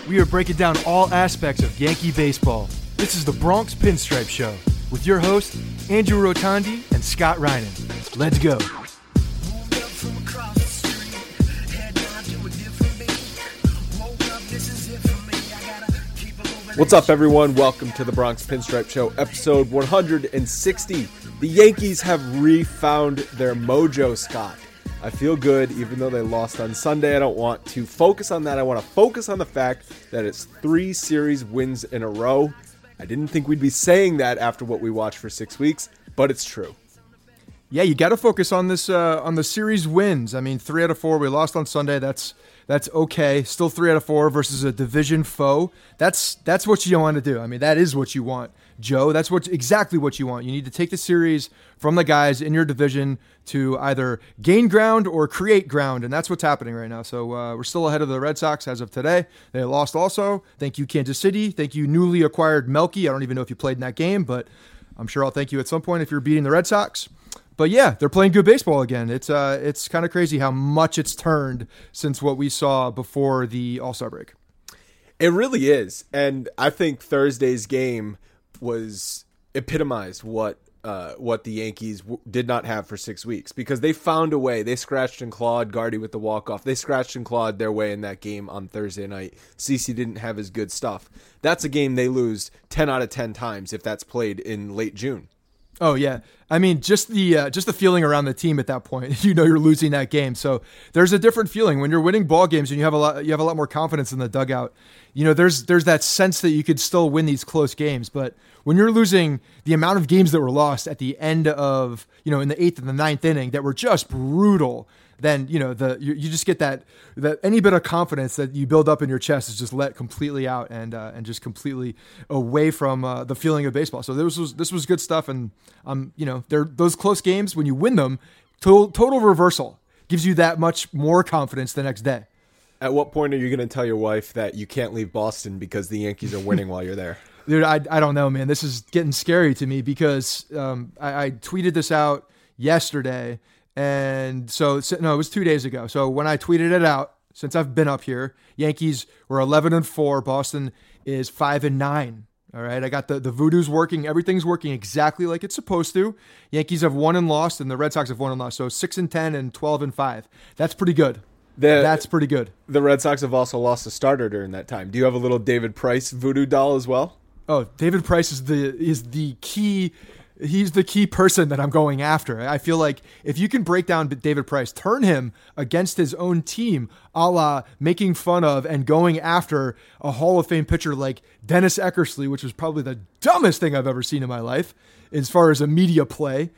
We are breaking down all aspects of Yankee baseball. This is the Bronx Pinstripe Show with your hosts, Andrew Rotondi and Scott Reinen. Let's go. What's up, everyone? Welcome to the Bronx Pinstripe Show, episode 160. The Yankees have refound their mojo, Scott. I feel good, even though they lost on Sunday. I don't want to focus on that. I want to focus on the fact that it's 3 series wins in a row. I didn't think we'd be saying that after what we watched for 6 weeks, but it's true. Yeah, you got to focus on this on the series wins. I mean, 3 out of 4. We lost on Sunday. That's okay. Still 3 out of 4 versus a division foe. That's what you want to do. I mean, that is what you want, Joe. That's exactly what you want. You need to take the series from the guys in your division to either gain ground or create ground, and that's what's happening right now. So we're still ahead of the Red Sox as of today. They lost also. Thank you, Kansas City. Thank you, newly acquired Melky. I don't even know if you played in that game, but I'm sure I'll thank you at some point if you're beating the Red Sox. But yeah, they're playing good baseball again. It's kind of crazy how much it's turned since what we saw before the All-Star break. It really is, and I think Thursday's game was epitomized what the Yankees did not have for 6 weeks, because they found a way. They scratched and clawed Gardy with the walk-off. They scratched and clawed their way in that game on Thursday night. CeCe didn't have his good stuff. That's a game they lose 10 out of 10 times if that's played in late June. Oh yeah, I mean just the feeling around the team at that point. You know you're losing that game, so there's a different feeling when you're winning ball games and you have a lot more confidence in the dugout. You know there's that sense that you could still win these close games, but when you're losing the amount of games that were lost at the end of in the 8th and the 9th inning that were just brutal, then you just get that any bit of confidence that you build up in your chest is just let completely out and just completely away from the feeling of baseball. So this was good stuff, and those close games when you win them, total reversal gives you that much more confidence the next day. At what point are you going to tell your wife that you can't leave Boston because the Yankees are winning while you're there? Dude, I don't know, man. This is getting scary to me because I tweeted this out yesterday. And so it was 2 days ago. So when I tweeted it out, since I've been up here, Yankees were 11-4. Boston is 5-9. All right. I got the voodoo's working. Everything's working exactly like it's supposed to. Yankees have won and lost, and the Red Sox have won and lost. So 6-10 and 12-5. That's pretty good. That's pretty good. The Red Sox have also lost a starter during that time. Do you have a little David Price voodoo doll as well? Oh, David Price is the key. He's the key person that I'm going after. I feel like if you can break down David Price, turn him against his own team, a la making fun of and going after a Hall of Fame pitcher like Dennis Eckersley, which was probably the dumbest thing I've ever seen in my life as far as a media play.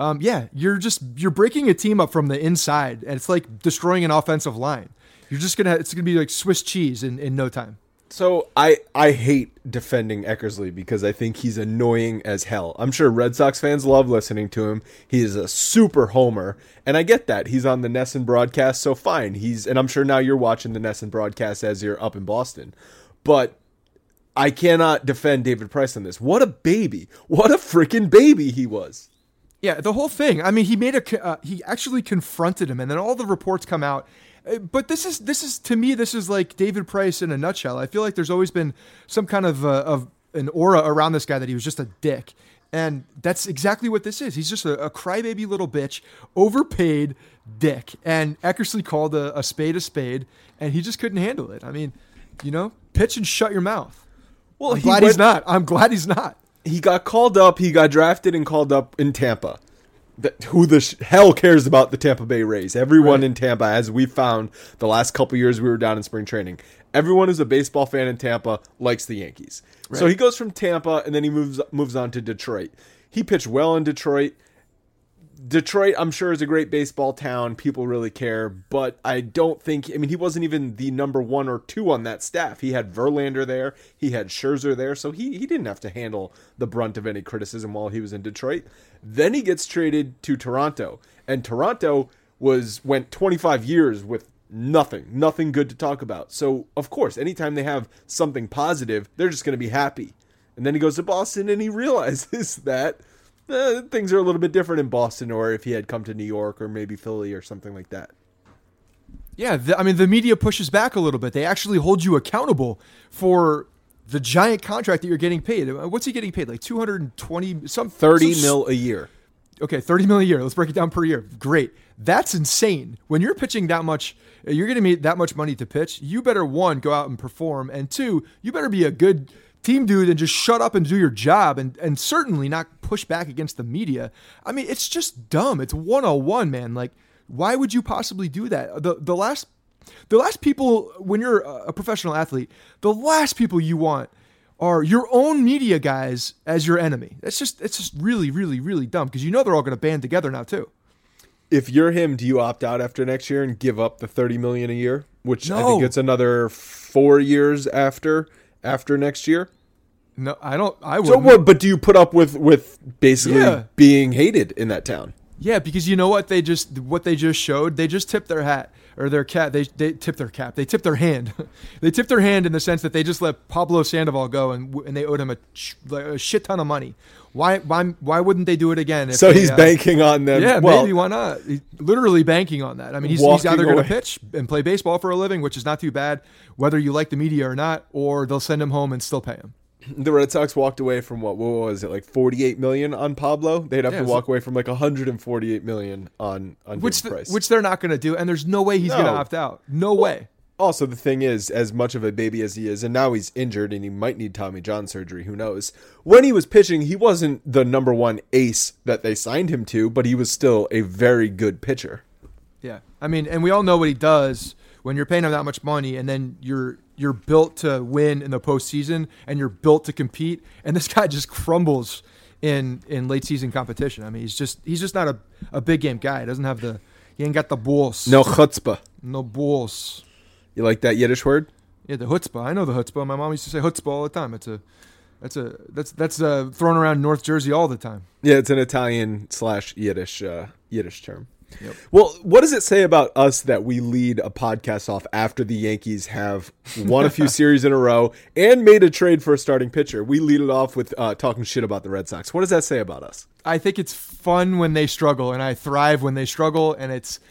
You're breaking a team up from the inside, and it's like destroying an offensive line. It's gonna be like Swiss cheese in no time. So I hate defending Eckersley because I think he's annoying as hell. I'm sure Red Sox fans love listening to him. He is a super homer, and I get that. He's on the NESN broadcast, so fine. And I'm sure now you're watching the NESN broadcast as you're up in Boston. But I cannot defend David Price on this. What a baby. What a freaking baby he was. Yeah, the whole thing. I mean, he actually confronted him, and then all the reports come out. But this is to me, this is like David Price in a nutshell. I feel like there's always been some kind of an aura around this guy that he was just a dick. And that's exactly what this is. He's just a crybaby little bitch, overpaid dick. And Eckersley called a spade, and he just couldn't handle it. I mean, pitch and shut your mouth. Well, I'm glad he's not. He got called up. He got drafted and called up in Tampa. Who the hell cares about the Tampa Bay Rays? Everyone in Tampa, as we found the last couple years we were down in spring training, everyone who's a baseball fan in Tampa likes the Yankees. Right. So he goes from Tampa, and then he moves on to Detroit. He pitched well in Detroit. Detroit, I'm sure, is a great baseball town. People really care, but I don't think, he wasn't even the number 1 or 2 on that staff. He had Verlander there. He had Scherzer there, so he didn't have to handle the brunt of any criticism while he was in Detroit. Then he gets traded to Toronto, and Toronto went 25 years with nothing good to talk about. So, of course, anytime they have something positive, they're just going to be happy. And then he goes to Boston, and he realizes that things are a little bit different in Boston, or if he had come to New York or maybe Philly or something like that. Yeah, I mean, the media pushes back a little bit. They actually hold you accountable for the giant contract that you're getting paid. What's he getting paid? Like 220 some 30 mil a year. Okay, 30 million a year. Let's break it down per year. Great. That's insane. When you're pitching that much, you're getting me that much money to pitch. You better, one, go out and perform, and two, you better be a good team dude and just shut up and do your job, and certainly not push back against the media. I mean, it's just dumb. It's 101, man. Like, why would you possibly do that? The last people, when you're a professional athlete, the last people you want are your own media guys as your enemy. It's just really, really, really dumb, because you know they're all going to band together now too. If you're him, do you opt out after next year and give up the $30 million a year, which I think it's another 4 years after next year? No, I don't. I would. So what? But do you put up with basically being hated in that town? Yeah, because you know what they just showed? They just tipped their hat or their cap. They tipped their cap. They tipped their hand. They tipped their hand in the sense that they just let Pablo Sandoval go and they owed him a shit ton of money. Why wouldn't they do it again? So he's banking on them. Yeah, maybe, why not? He's literally banking on that. I mean, he's either going to pitch and play baseball for a living, which is not too bad, whether you like the media or not, or they'll send him home and still pay him. The Red Sox walked away from what was it, like $48 million on Pablo? They'd have to walk away from like $148 million on Price, which they're not going to do, and there's no way he's going to opt out. No way. Also, the thing is, as much of a baby as he is, and now he's injured and he might need Tommy John surgery, who knows? When he was pitching, he wasn't the number one ace that they signed him to, but he was still a very good pitcher. Yeah, I mean, and we all know what he does when you're paying him that much money, and then you're built to win in the postseason, and you're built to compete, and this guy just crumbles in late season competition. I mean, he's just not a big game guy. He ain't got the balls. No chutzpah. No balls. You like that Yiddish word? Yeah, the chutzpah. I know the chutzpah. My mom used to say chutzpah all the time. That's thrown around North Jersey all the time. Yeah, it's an Italian/Yiddish term. Yep. Well, what does it say about us that we lead a podcast off after the Yankees have won a few series in a row and made a trade for a starting pitcher? We lead it off with talking shit about the Red Sox. What does that say about us? I think it's fun when they struggle, and I thrive when they struggle, and it's.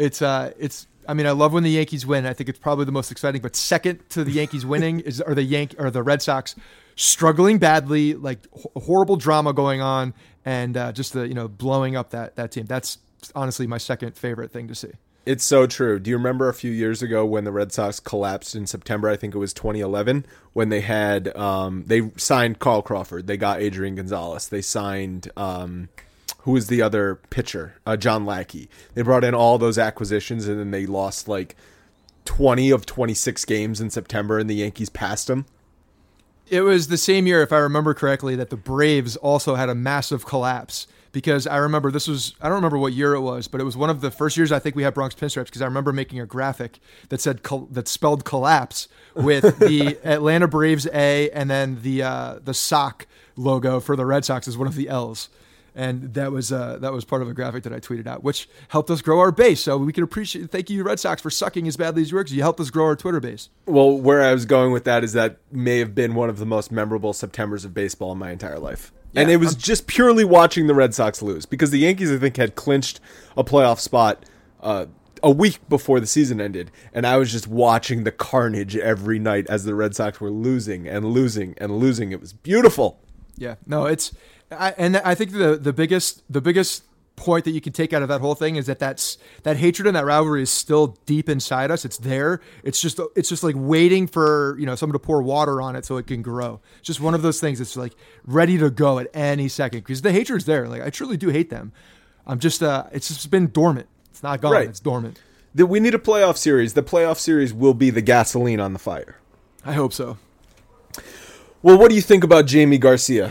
I mean, I love when the Yankees win. I think it's probably the most exciting. But second to the Yankees winning are the Red Sox struggling badly, like horrible drama going on, and just blowing up that team. That's honestly my second favorite thing to see. It's so true. Do you remember a few years ago when the Red Sox collapsed in September? I think it was 2011 when they had they signed Carl Crawford. They got Adrian Gonzalez. They signed who was the other pitcher? John Lackey. They brought in all those acquisitions, and then they lost like 20 of 26 games in September, and the Yankees passed them. It was the same year, if I remember correctly, that the Braves also had a massive collapse. Because I remember I don't remember what year it was, but it was one of the first years I think we had Bronx Pinstripes, because I remember making a graphic that spelled collapse with the Atlanta Braves A, and then the sock logo for the Red Sox as one of the L's. And that was part of a graphic that I tweeted out, which helped us grow our base. So we can appreciate. Thank you, Red Sox, for sucking as badly as you were, because you helped us grow our Twitter base. Well, where I was going with that is that may have been one of the most memorable Septembers of baseball in my entire life. Yeah, and it was just purely watching the Red Sox lose, because the Yankees, I think, had clinched a playoff spot a week before the season ended, and I was just watching the carnage every night as the Red Sox were losing and losing and losing. It was beautiful. Yeah, no, I think the biggest point that you can take out of that whole thing is that hatred and that rivalry is still deep inside us. It's there. It's just like waiting for someone to pour water on it so it can grow. It's just one of those things that's like ready to go at any second, because the hatred's there. Like, I truly do hate them. I'm just it's just been dormant. It's not gone. Right. It's dormant. We need a playoff series. The playoff series will be the gasoline on the fire. I hope so. Well, what do you think about Jamie Garcia?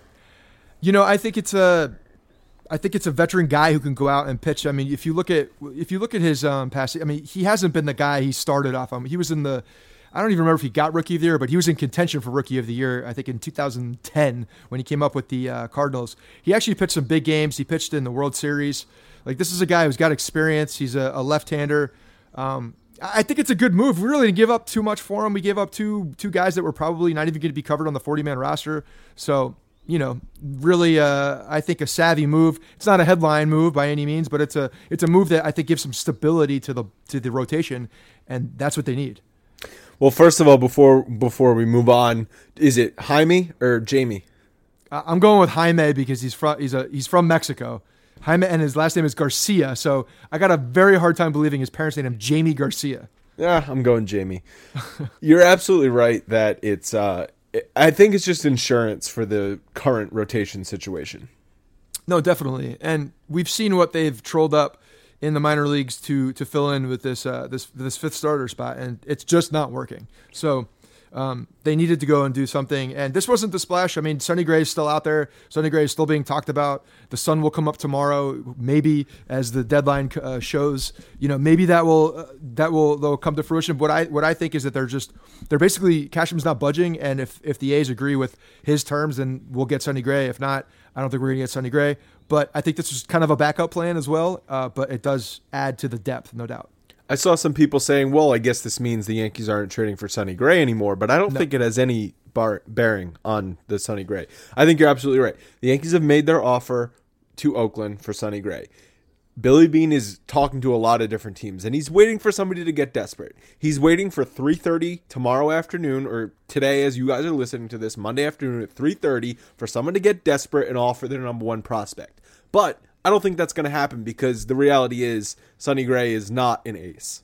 I think it's a veteran guy who can go out and pitch. I mean, if you look at his past, I mean, he hasn't been the guy he started off on. He was in I don't even remember if he got Rookie of the Year, but he was in contention for Rookie of the Year, I think, in 2010 when he came up with the Cardinals. He actually pitched some big games. He pitched in the World Series. Like, this is a guy who's got experience. He's a left-hander. I think it's a good move. We really didn't give up too much for him. We gave up two guys that were probably not even going to be covered on the 40-man roster. So, really, I think a savvy move. It's not a headline move by any means, but it's a move that I think gives some stability to the rotation, and that's what they need. Well, first of all, before we move on, is it Jaime or Jamie? I'm going with Jaime because he's from Mexico. Jaime, and his last name is Garcia, so I got a very hard time believing his parents named him Jamie Garcia. Yeah, I'm going Jamie. You're absolutely right that it's. I think it's just insurance for the current rotation situation. No, definitely, and we've seen what they've trolled up in the minor leagues to fill in with this fifth starter spot, and it's just not working. So they needed to go and do something, and this wasn't the splash. I mean, Sonny Gray is still out there. Sonny Gray is still being talked about. The sun will come up tomorrow, maybe as the deadline shows. Maybe they'll come to fruition. What I think is that they're basically Casham's not budging, and if the A's agree with his terms, then we'll get Sonny Gray. If not, I don't think we're gonna get Sonny Gray. But I think this is kind of a backup plan as well. But it does add to the depth, no doubt. I saw some people saying, well, I guess this means the Yankees aren't trading for Sonny Gray anymore, but I don't think it has any bearing on the Sonny Gray. I think you're absolutely right. The Yankees have made their offer to Oakland for Sonny Gray. Billy Beane is talking to a lot of different teams, and he's waiting for somebody to get desperate. He's waiting for 3:30 tomorrow afternoon, or today as you guys are listening to this, Monday afternoon at 3:30, for someone to get desperate and offer their number one prospect. But I don't think that's going to happen because the reality is Sonny Gray is not an ace.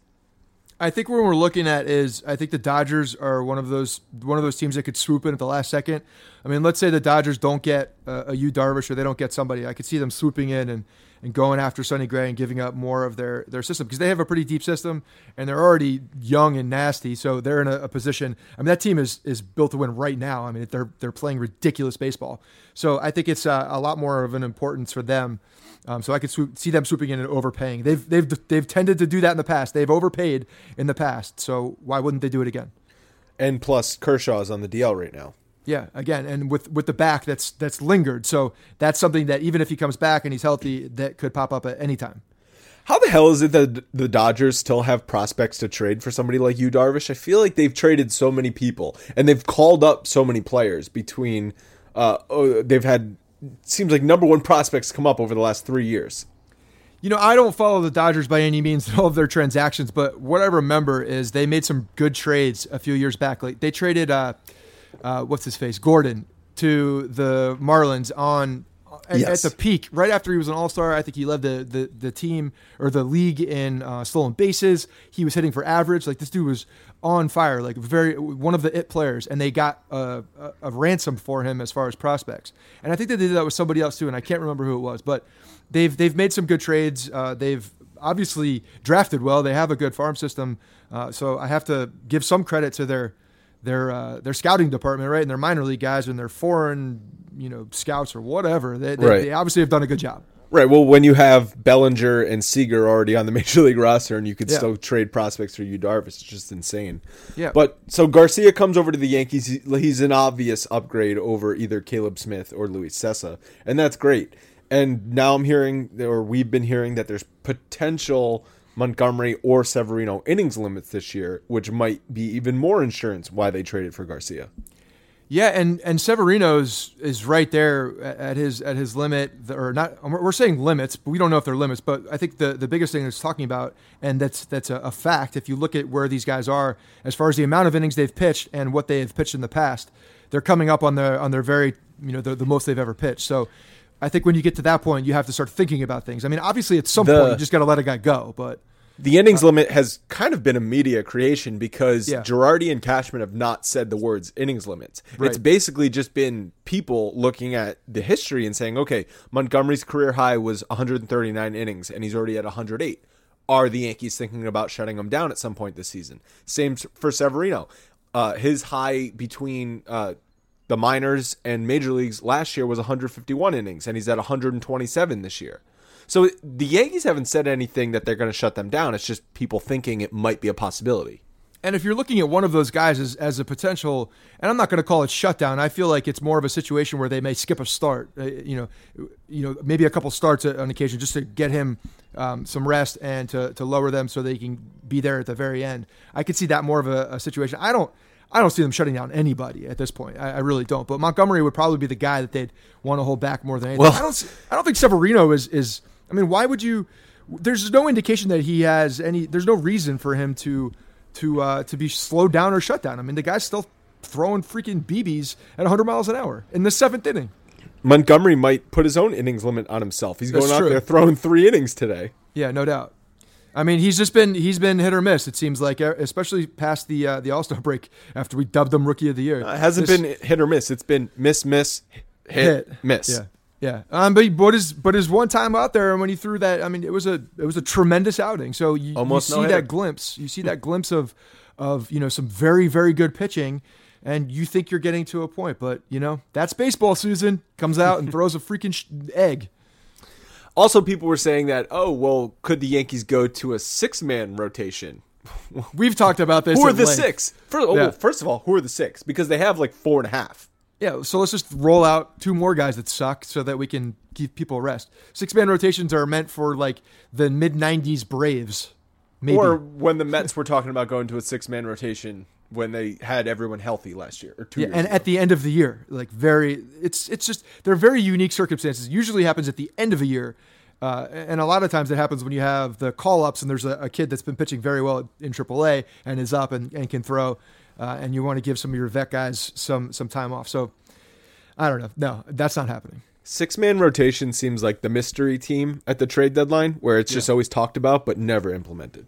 I think what we're looking at is I think the Dodgers are one of those teams that could swoop in at the last second. I mean, let's say the Dodgers don't get a Yu Darvish or they don't get somebody. I could see them swooping in and going after Sonny Gray and giving up more of their system because they have a pretty deep system and they're already young and nasty. So they're in a position. I mean, that team is built to win right now. I mean, they're playing ridiculous baseball. So I think it's a lot more of an importance for them. So I could see them swooping in and overpaying. They've tended to do that in the past. They've overpaid in the past. So why wouldn't they do it again? And plus, Kershaw is on the DL right now. Yeah, again, and with the back that's lingered. So that's something that even if he comes back and he's healthy, that could pop up at any time. How the hell is it that the Dodgers still have prospects to trade for somebody like Yu Darvish? I feel like they've traded so many people and they've called up so many players between. They've had seems like number one prospects come up over the last 3 years. I don't follow the Dodgers by any means in all of their transactions, but what I remember is they made some good trades a few years back. Like they traded Gordon to the Marlins at the peak, right after he was an all-star. I think he led the team or the league in stolen bases. He was hitting for average. Like this dude was on fire, like one of the it players, and they got a ransom for him as far as prospects. And I think they did that with somebody else too, and I can't remember who it was, but they've made some good trades. They've obviously drafted well. They have a good farm system, so I have to give some credit to their scouting department, right, and their minor league guys and their foreign scouts or whatever. They obviously have done a good job. Right. Well, when you have Bellinger and Seager already on the major league roster and you could still trade prospects for Yu Darvish, it's just insane. Yeah. But so Garcia comes over to the Yankees. He's an obvious upgrade over either Caleb Smith or Luis Sessa, and that's great. And now we've been hearing that there's potential Montgomery or Severino innings limits this year, which might be even more insurance why they traded for Garcia. Yeah, and Severino's is right there at his limit, or not. We're saying limits, but we don't know if they're limits. But I think the biggest thing it's talking about, and that's a fact. If you look at where these guys are as far as the amount of innings they've pitched and what they have pitched in the past, they're coming up on their very the most they've ever pitched. So I think when you get to that point, you have to start thinking about things. I mean, obviously at some point you just got to let a guy go, but. The innings limit has kind of been a media creation because Girardi and Cashman have not said the words innings limits. Right. It's basically just been people looking at the history and saying, okay, Montgomery's career high was 139 innings and he's already at 108. Are the Yankees thinking about shutting him down at some point this season? Same for Severino. His high between the minors and major leagues last year was 151 innings and he's at 127 this year. So the Yankees haven't said anything that they're going to shut them down. It's just people thinking it might be a possibility. And if you're looking at one of those guys as a potential, and I'm not going to call it shutdown, I feel like it's more of a situation where they may skip a start, maybe a couple starts on occasion just to get him some rest and to lower them so they can be there at the very end. I could see that more of a situation. I I don't see them shutting down anybody at this point. I really don't. But Montgomery would probably be the guy that they'd want to hold back more than anything. Well, I don't think Severino is. I mean, why would you? There's no indication that he has any. There's no reason for him to be slowed down or shut down. I mean, the guy's still throwing freaking BBs at 100 miles an hour in the 7th inning. Montgomery might put his own innings limit on himself. He's going out there throwing 3 innings today. Yeah, no doubt. I mean, he's been hit or miss. It seems like, especially past the All-Star break after we dubbed him Rookie of the Year. It hasn't been hit or miss. It's been miss, hit, miss. Yeah. But his one time out there when he threw that, I mean, it was a tremendous outing. So you see that glimpse. You see that glimpse of some very, very good pitching, and you think you're getting to a point. But that's baseball. Susan comes out and throws a freaking egg. Also, people were saying that, could the Yankees go to a 6-man rotation? We've talked about this. Who are the 6? First of all, who are the 6? Because they have like 4.5. Yeah, so let's just roll out 2 more guys that suck so that we can give people a rest. 6-man rotations are meant for like the mid-90s Braves, maybe. Or when the Mets were talking about going to a 6-man rotation when they had everyone healthy last year or 2 years and ago. At the end of the year, like it's just they're very unique circumstances. It usually happens at the end of a year, and a lot of times it happens when you have the call-ups and there's a kid that's been pitching very well in AAA and is up and can throw, and you want to give some of your vet guys some time off. So I don't know. No, that's not happening. 6-man rotation seems like the mystery team at the trade deadline, where it's just always talked about but never implemented.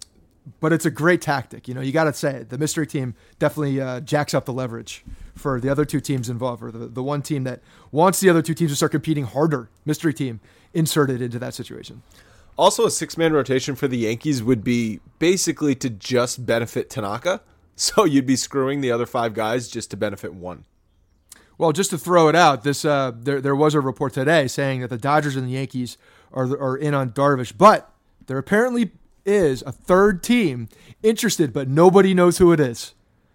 But it's a great tactic. You got to say it. The mystery team definitely jacks up the leverage for the other 2 teams involved, or the one team that wants the other 2 teams to start competing harder. Mystery team inserted into that situation. Also, a 6-man rotation for the Yankees would be basically to just benefit Tanaka. So you'd be screwing the other 5 guys just to benefit one. Well, just to throw it out, this there was a report today saying that the Dodgers and the Yankees are in on Darvish, but there apparently is a 3rd team interested, but nobody knows who it is.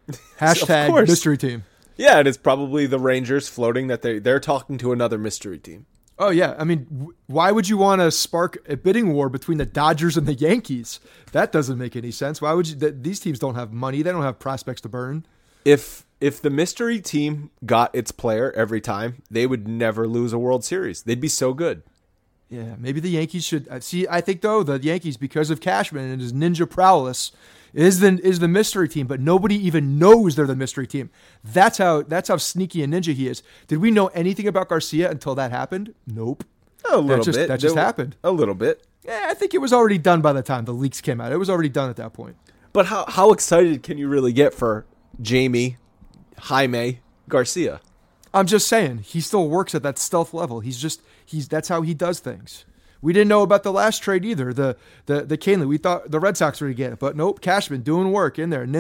Hashtag mystery team. Yeah, and it's probably the Rangers floating that they're talking to another mystery team. Oh, yeah. I mean, why would you want to spark a bidding war between the Dodgers and the Yankees? That doesn't make any sense. Why would you? These teams don't have money. They don't have prospects to burn. If the mystery team got its player every time, they would never lose a World Series. They'd be so good. Yeah, maybe the Yankees should see. I think though the Yankees, because of Cashman and his ninja prowess, is the mystery team, but nobody even knows they're the mystery team. That's how sneaky and ninja he is. Did we know anything about Garcia until that happened? Nope. A little bit. That just happened. A little bit. Yeah, I think it was already done by the time the leaks came out. It was already done at that point. But how excited can you really get for Jamie, Jaime, Garcia? I'm just saying, he still works at that stealth level. That's how he does things. We didn't know about the last trade either, the Kahnle. We thought the Red Sox were going to get it, but nope, Cashman doing work in there,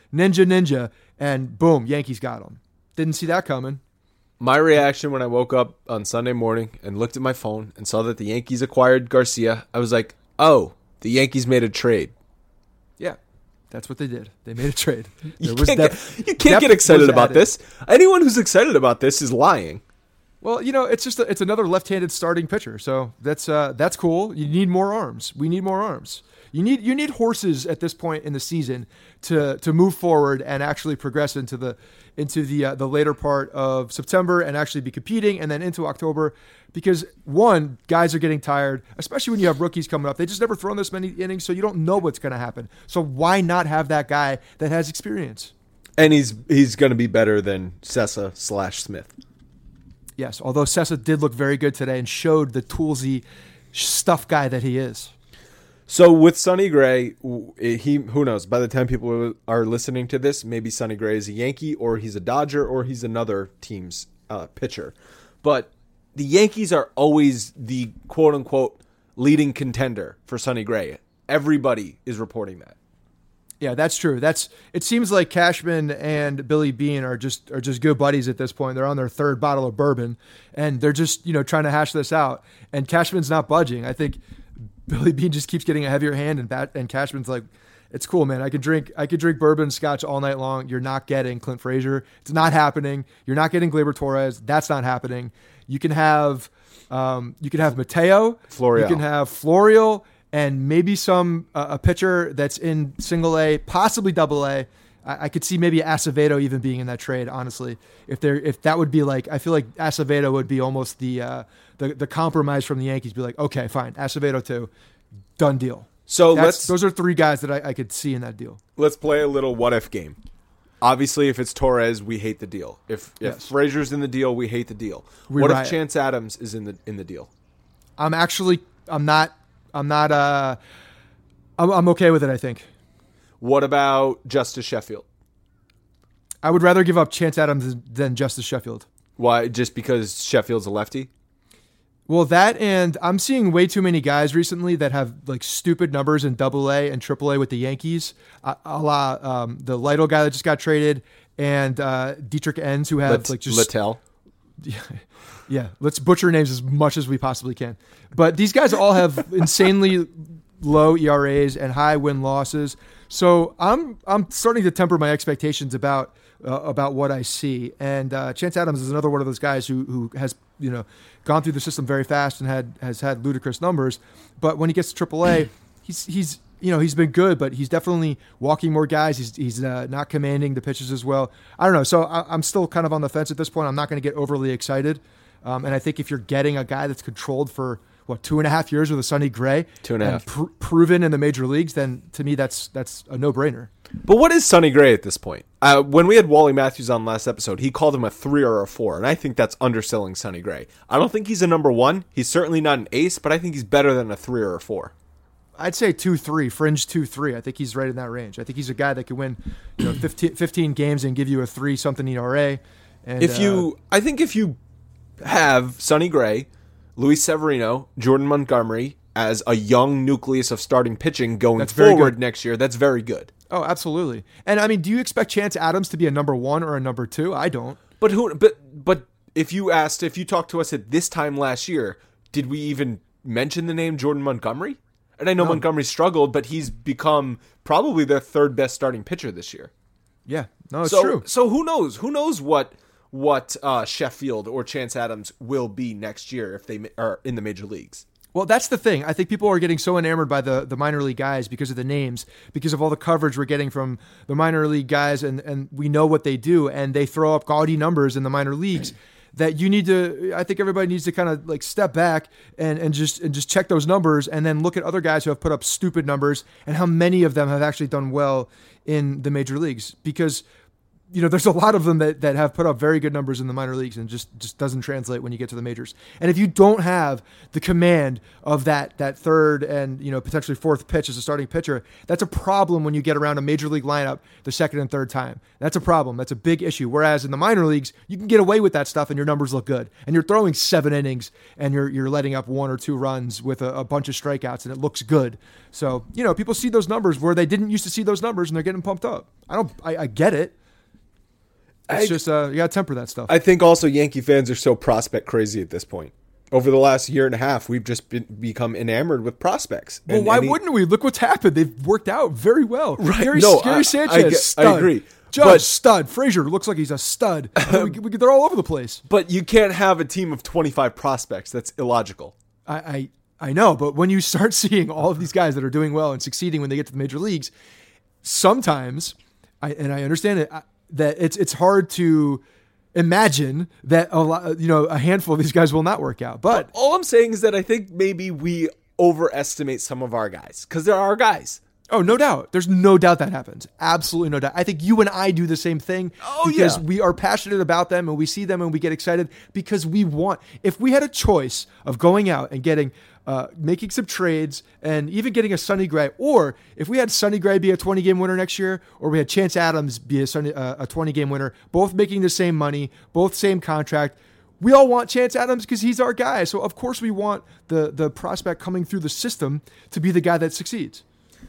ninja, and boom, Yankees got him. Didn't see that coming. My reaction when I woke up on Sunday morning and looked at my phone and saw that the Yankees acquired Garcia, I was like, oh, the Yankees made a trade. Yeah. That's what they did. They made a trade. You can't get excited about this. Anyone who's excited about this is lying. Well, it's another left-handed starting pitcher, so that's cool. You need more arms. We need more arms. You need horses at this point in the season to move forward and actually progress into the later part of September and actually be competing, and then into October, because one, guys are getting tired, especially when you have rookies coming up. They just never thrown this many innings, so you don't know what's going to happen. So why not have that guy that has experience? And he's going to be better than Sessa/Smith. Yes, although Sessa did look very good today and showed the toolsy stuff guy that he is. So with Sonny Gray, who knows? By the time people are listening to this, maybe Sonny Gray is a Yankee, or he's a Dodger, or he's another team's pitcher. But the Yankees are always the quote-unquote leading contender for Sonny Gray. Everybody is reporting that. Yeah, that's true. It seems like Cashman and Billy Beane are just good buddies at this point. They're on their 3rd bottle of bourbon, and they're just trying to hash this out. And Cashman's not budging. I think Billy Beane just keeps getting a heavier hand, and Cashman's like, "It's cool, man. I could drink bourbon, scotch all night long. You're not getting Clint Frazier. It's not happening. You're not getting Gleyber Torres. That's not happening. You can have Mateo, Florial. You can have Florial." And maybe a pitcher that's in single A, possibly double A, I could see maybe Acevedo even being in that trade. Honestly, if that would be like, I feel like Acevedo would be almost the compromise from the Yankees. Be like, okay, fine, Acevedo too, done deal. So those are three guys that I could see in that deal. Let's play a little what if game. Obviously, if it's Torres, we hate the deal. If Frazier's in the deal, we hate the deal. What if Chance Adams is in the deal? I'm okay with it, I think. What about Justice Sheffield? I would rather give up Chance Adams than Justice Sheffield. Why? Just because Sheffield's a lefty? Well, that, and I'm seeing way too many guys recently that have like stupid numbers in AA and AAA with the Yankees, a la the Lytle guy that just got traded, and Dietrich Enns, who have like just Littell. Yeah, let's butcher names as much as we possibly can. But these guys all have insanely low ERAs and high win losses. So I'm starting to temper my expectations about what I see. And Chance Adams is another one of those guys who has gone through the system very fast and has had ludicrous numbers. But when he gets to AAA, he's been good, but he's definitely walking more guys. He's not commanding the pitches as well. I don't know. So I'm still kind of on the fence at this point. I'm not going to get overly excited. And I think if you're getting a guy that's controlled for 2.5 years with a Sonny Gray, 2.5, proven in the major leagues, then to me that's a no-brainer. But what is Sonny Gray at this point? When we had Wally Matthews on last episode, he called him a 3 or a 4, and I think that's underselling Sonny Gray. I don't think he's a number 1. He's certainly not an ace, but I think he's better than a 3 or a 4. I'd say 2-3, fringe 2-3. I think he's right in that range. I think he's a guy that can win 15 games and give you a 3-something ERA. And if you have Sonny Gray, Luis Severino, Jordan Montgomery as a young nucleus of starting pitching going forward next year, that's very good. Oh, absolutely. And I mean, do you expect Chance Adams to be a number 1 or a number 2? I don't. But if you talked to us at this time last year, did we even mention the name Jordan Montgomery? And I know Montgomery struggled, but he's become probably their third best starting pitcher this year. Yeah, no, it's true. So who knows? Who knows what Sheffield or Chance Adams will be next year if they are in the major leagues? Well, that's the thing. I think people are getting so enamored by the minor league guys because of the names, because of all the coverage we're getting from the minor league guys, and we know what they do, and they throw up gaudy numbers in the minor leagues. That I think everybody needs to kind of like step back and just check those numbers, and then look at other guys who have put up stupid numbers and how many of them have actually done well in the major leagues. Because there's a lot of them that have put up very good numbers in the minor leagues and just doesn't translate when you get to the majors. And if you don't have the command of that third and potentially fourth pitch as a starting pitcher, that's a problem when you get around a major league lineup the second and third time. That's a problem. That's a big issue. Whereas in the minor leagues, you can get away with that stuff and your numbers look good. And you're throwing 7 innings and you're letting up 1 or 2 runs with a bunch of strikeouts and it looks good. So, people see those numbers where they didn't used to see those numbers and they're getting pumped up. I get it. It's just you got to temper that stuff. I think also Yankee fans are so prospect crazy at this point. Over the last year and a half, we've just become enamored with prospects. Well, why wouldn't we? Look what's happened. They've worked out very well. Right. Gary Sanchez, stud. I agree. Judge, stud. Frazier looks like he's a stud. They're all over the place. But you can't have a team of 25 prospects. That's illogical. I know, but when you start seeing all of these guys that are doing well and succeeding when they get to the major leagues, sometimes, I understand it, that it's hard to imagine that a handful of these guys will not work out. But all I'm saying is that I think maybe we overestimate some of our guys because they're our guys. Oh, no doubt. There's no doubt that happens. Absolutely no doubt. I think you and I do the same thing because we are passionate about them and we see them and we get excited because we want. If we had a choice of going out and getting making some trades and even getting a Sonny Gray, or if we had Sonny Gray be a 20-game winner next year, or we had Chance Adams be a 20-game winner, both making the same money, both same contract, we all want Chance Adams because he's our guy. So of course we want the prospect coming through the system to be the guy that succeeds.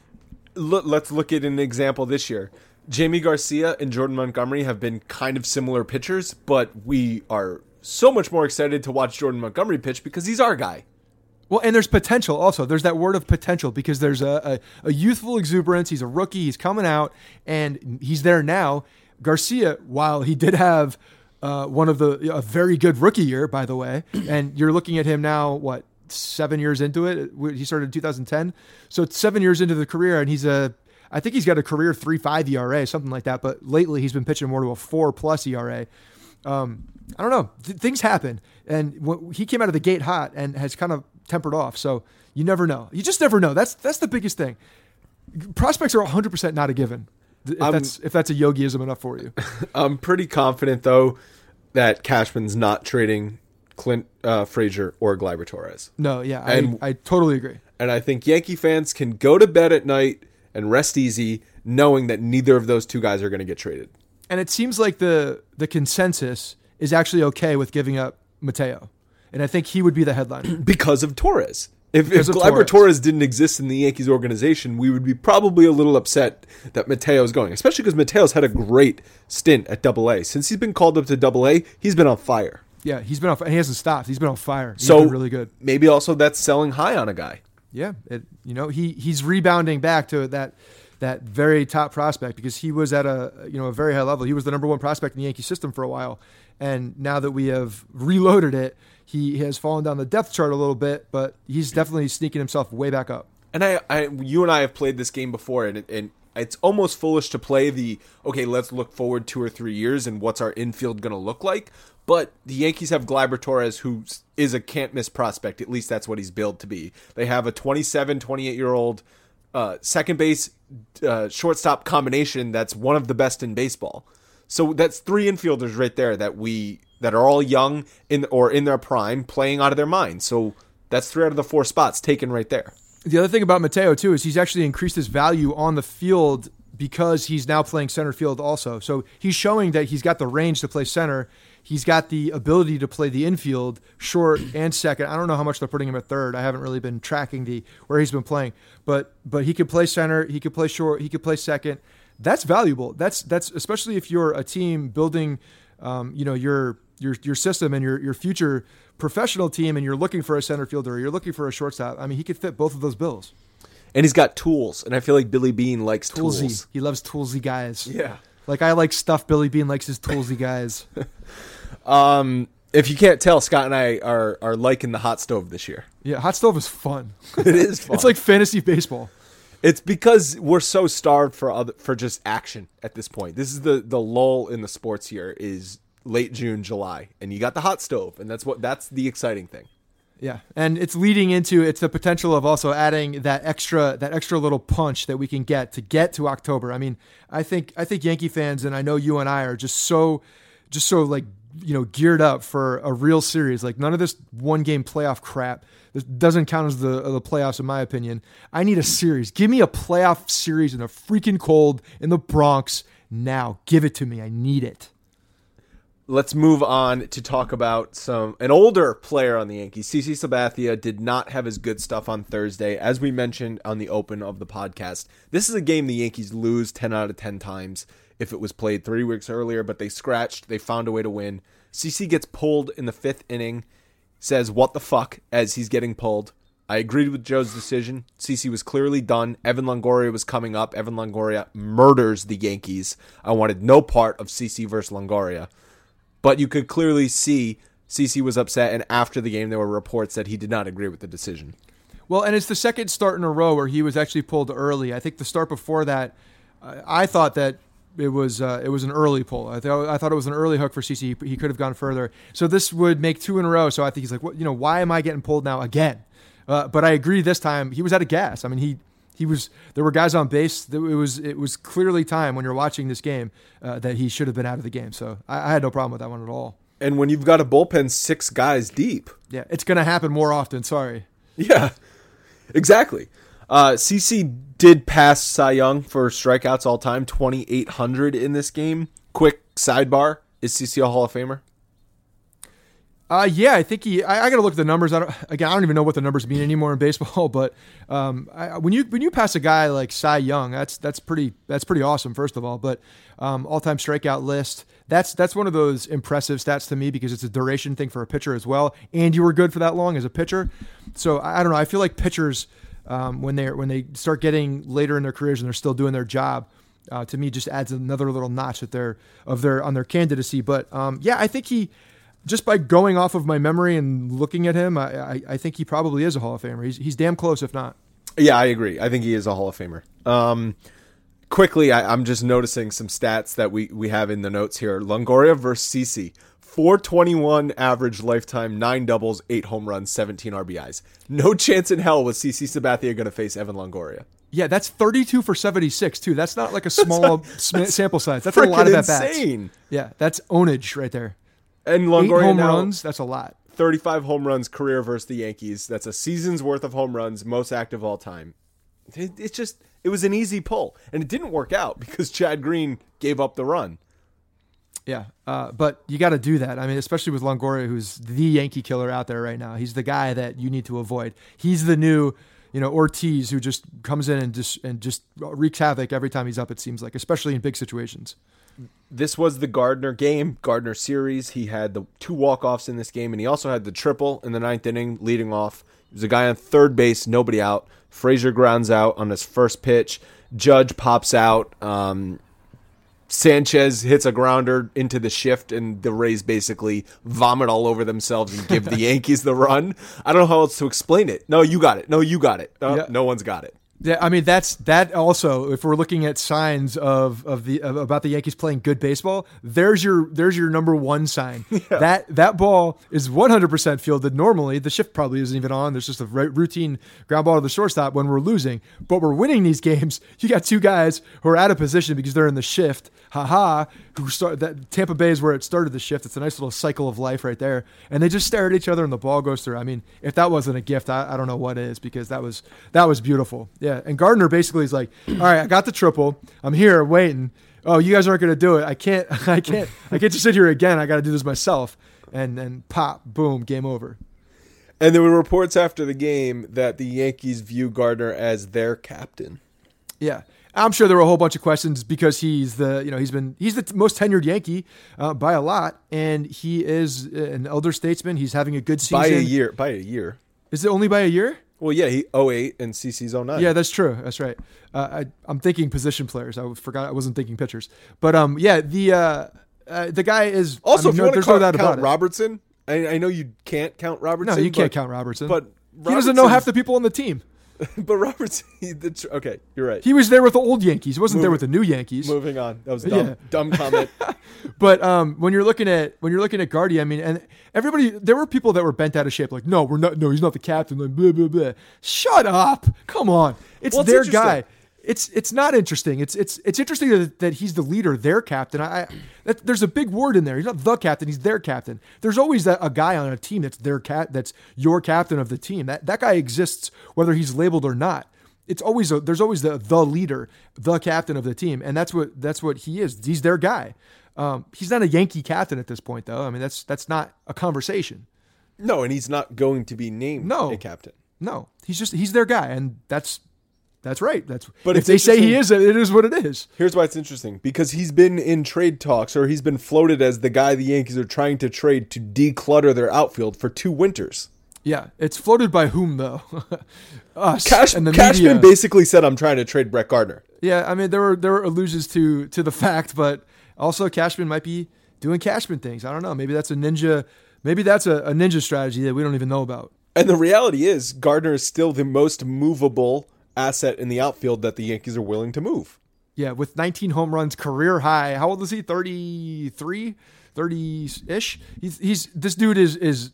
Let's look at an example this year. Jamie Garcia and Jordan Montgomery have been kind of similar pitchers, but we are so much more excited to watch Jordan Montgomery pitch because he's our guy. Well, and there's potential also. There's that word of potential because there's a youthful exuberance. He's a rookie. He's coming out, and he's there now. Garcia, while he did have a very good rookie year, by the way, and you're looking at him now, 7 years into it? He started in 2010. So it's 7 years into the career, and he's I think he's got a career 3.5 ERA, something like that. But lately, he's been pitching more to a 4+ ERA. I don't know. Things happen, and he came out of the gate hot and has kind of tempered off. So you never know. You just never know. That's the biggest thing. Prospects are 100% not a given. If that's a Yogiism enough for you. I'm pretty confident though that Cashman's not trading Clint Frazier or Gleyber Torres. No, yeah, I totally agree. And I think Yankee fans can go to bed at night and rest easy knowing that neither of those two guys are going to get traded. And it seems like the consensus is actually okay with giving up Mateo. And I think he would be the headline. Because of Torres. If Gleyber Torres didn't exist in the Yankees organization, we would be probably a little upset that Mateo's going, especially because Mateo's had a great stint at AA. Since he's been called up to AA, he's been on fire. Yeah, he's been on fire. He hasn't stopped. He's been on fire. He's been really good. Maybe also that's selling high on a guy. Yeah, he's rebounding back to that very top prospect because he was at a very high level. He was the number one prospect in the Yankee system for a while, and now that we have reloaded it, he has fallen down the depth chart a little bit, but he's definitely sneaking himself way back up. And you and I have played this game before, and it's almost foolish to play let's look forward 2 or 3 years and what's our infield going to look like. But the Yankees have Gleyber Torres, who is a can't-miss prospect. At least that's what he's billed to be. They have a 27, 28-year-old second base shortstop combination that's one of the best in baseball. So that's 3 infielders right there that are all young in their prime, playing out of their mind. So that's 3 out of the 4 spots taken right there. The other thing about Mateo, too, is he's actually increased his value on the field because he's now playing center field also. So he's showing that he's got the range to play center. He's got the ability to play the infield, short and second. I don't know how much they're putting him at third. I haven't really been tracking where he's been playing. But he could play center, he could play short, he could play second. That's valuable. That's especially if you're a team building your system and your future professional team, and you're looking for a center fielder or you're looking for a shortstop. I mean, he could fit both of those bills. And he's got tools, and I feel like Billy Beane likes tools. He loves toolsy guys. Yeah. Like I like stuff. Billy Beane likes his toolsy guys. If you can't tell, Scott and I are liking the hot stove this year. Yeah, hot stove is fun. It is fun. It's like fantasy baseball. It's because we're so starved for just action at this point. This is the lull in the sports here is late June, July, and you got the hot stove, and that's the exciting thing. Yeah, and it's leading into the potential of also adding that extra little punch that we can get to October. I mean, I think Yankee fans, and I know you and I are just so like geared up for a real series. Like none of this 1-game playoff crap. This doesn't count as the playoffs in my opinion. I need a series. Give me a playoff series in the freaking cold in the Bronx now. Give it to me. I need it. Let's move on to talk about an older player on the Yankees. CC Sabathia did not have his good stuff on Thursday. As we mentioned on the open of the podcast, this is a game the Yankees lose 10 out of 10 times if it was played 3 weeks earlier, but they found a way to win. CC gets pulled in the 5th inning, says, "What the fuck," as he's getting pulled. I agreed with Joe's decision. CC was clearly done. Evan Longoria was coming up. Evan Longoria murders the Yankees. I wanted no part of CC versus Longoria. But you could clearly see CC was upset, and after the game there were reports that he did not agree with the decision. Well, and it's the second start in a row where he was actually pulled early. I think the start before that, I thought that it was an early pull. I thought it was an early hook for CC. He could have gone further. So this would make 2 in a row. So I think he's like, why am I getting pulled now again? But I agree this time he was out of gas. I mean, there were guys on base. It was clearly time when you're watching this game that he should have been out of the game. So I had no problem with that one at all. And when you've got a bullpen 6 guys deep. Yeah, it's going to happen more often. Sorry. Yeah, exactly. CC did pass Cy Young for strikeouts all time, 2,800 in this game. Quick sidebar, is CC a Hall of Famer? Yeah, I think I got to look at the numbers. I don't even know what the numbers mean anymore in baseball. But when you pass a guy like Cy Young, that's pretty awesome. First of all, but all-time strikeout list. That's one of those impressive stats to me because it's a duration thing for a pitcher as well. And you were good for that long as a pitcher. So I don't know. I feel like pitchers when they start getting later in their careers and they're still doing their job, to me just adds another little notch on their candidacy. But yeah, I think he. Just by going off of my memory and looking at him, I think he probably is a Hall of Famer. He's damn close, if not. Yeah, I agree. I think he is a Hall of Famer. quickly, I'm just noticing some stats that we have in the notes here. Longoria versus CC. 421 average lifetime, 9 doubles, 8 home runs, 17 RBIs. No chance in hell was CC Sabathia going to face Evan Longoria. Yeah, that's 32 for 76 too. That's not like a small sample size. That's a lot of at-bats. Insane. Yeah, that's ownage right there. And Longoria 8 home runs, that's a lot. 35 home runs career versus the Yankees. That's a season's worth of home runs, most active all time. It was an easy pull, and it didn't work out because Chad Green gave up the run. Yeah, but you got to do that. I mean, especially with Longoria, who's the Yankee killer out there right now. He's the guy that you need to avoid. He's the new, Ortiz, who just comes in and just wreaks havoc every time he's up. It seems like, especially in big situations. This was the Gardner game, Gardner series. He had the 2 walk-offs in this game, and he also had the triple in the 9th inning leading off. There's a guy on third base, nobody out. Frazier grounds out on his first pitch. Judge pops out. Sanchez hits a grounder into the shift, and the Rays basically vomit all over themselves and give the Yankees the run. I don't know how else to explain it. No, you got it. No, you got it. Yeah. No one's got it. Yeah, I mean that also. If we're looking at signs of about the Yankees playing good baseball, there's your number one sign. Yeah. That ball is 100% fielded. Normally, the shift probably isn't even on. There's just a routine ground ball to the shortstop when we're losing. But we're winning these games. You got 2 guys who are out of position because they're in the shift. Who start that Tampa Bay is where it started the shift. It's a nice little cycle of life right there. And they just stare at each other and the ball goes through. I mean, if that wasn't a gift, I don't know what is, because that was beautiful. Yeah. And Gardner basically is like, all right, I got the triple. I'm here waiting. Oh, you guys aren't going to do it. I can't just sit here again. I got to do this myself. And pop, boom, game over. And there were reports after the game that the Yankees view Gardner as their captain. Yeah. I'm sure there were a whole bunch of questions because he's the most tenured Yankee by a lot, and he is an elder statesman. He's having a good season. By a year. Is it only by a year? Well, yeah, he 08 and CC's 09. Yeah, that's true. That's right. I'm thinking position players. I forgot I wasn't thinking pitchers. But the guy is also. If you want to count it. Robertson, I know you can't count Robertson. No, you can't count Robertson. But he doesn't know half the people on the team. But Robertson, okay, you're right. He was there with the old Yankees. He wasn't there with the new Yankees. Moving on. That was dumb. Yeah. Dumb comment. But when you're looking at Gardy, I mean, and everybody, there were people that were bent out of shape. Like, no, we're not. No, he's not the captain. Like, blah blah blah. Shut up! Come on, it's their guy. It's not interesting. It's interesting that he's the leader, their captain. There's a big word in there. He's not the captain. He's their captain. There's always a guy on a team that's that's your captain of the team. That guy exists whether he's labeled or not. There's always the leader, the captain of the team, and that's what he is. He's their guy. He's not a Yankee captain at this point, though. I mean, that's not a conversation. No, and he's not going to be named a captain. No, he's their guy, and that's right. But if they say he is, it is what it is. Here's why it's interesting. Because he's been in trade talks, or he's been floated as the guy the Yankees are trying to trade to declutter their outfield for 2 winters. Yeah. It's floated by whom, though? Us and the Cashman media. basically said, I'm trying to trade Brett Gardner. Yeah, I mean, there were allusions to the fact, but also Cashman might be doing Cashman things. I don't know. Maybe that's a ninja strategy that we don't even know about. And the reality is, Gardner is still the most movable asset in the outfield that the Yankees are willing to move. Yeah, with 19 home runs, career high. How old is he? 33, 30-ish. This dude is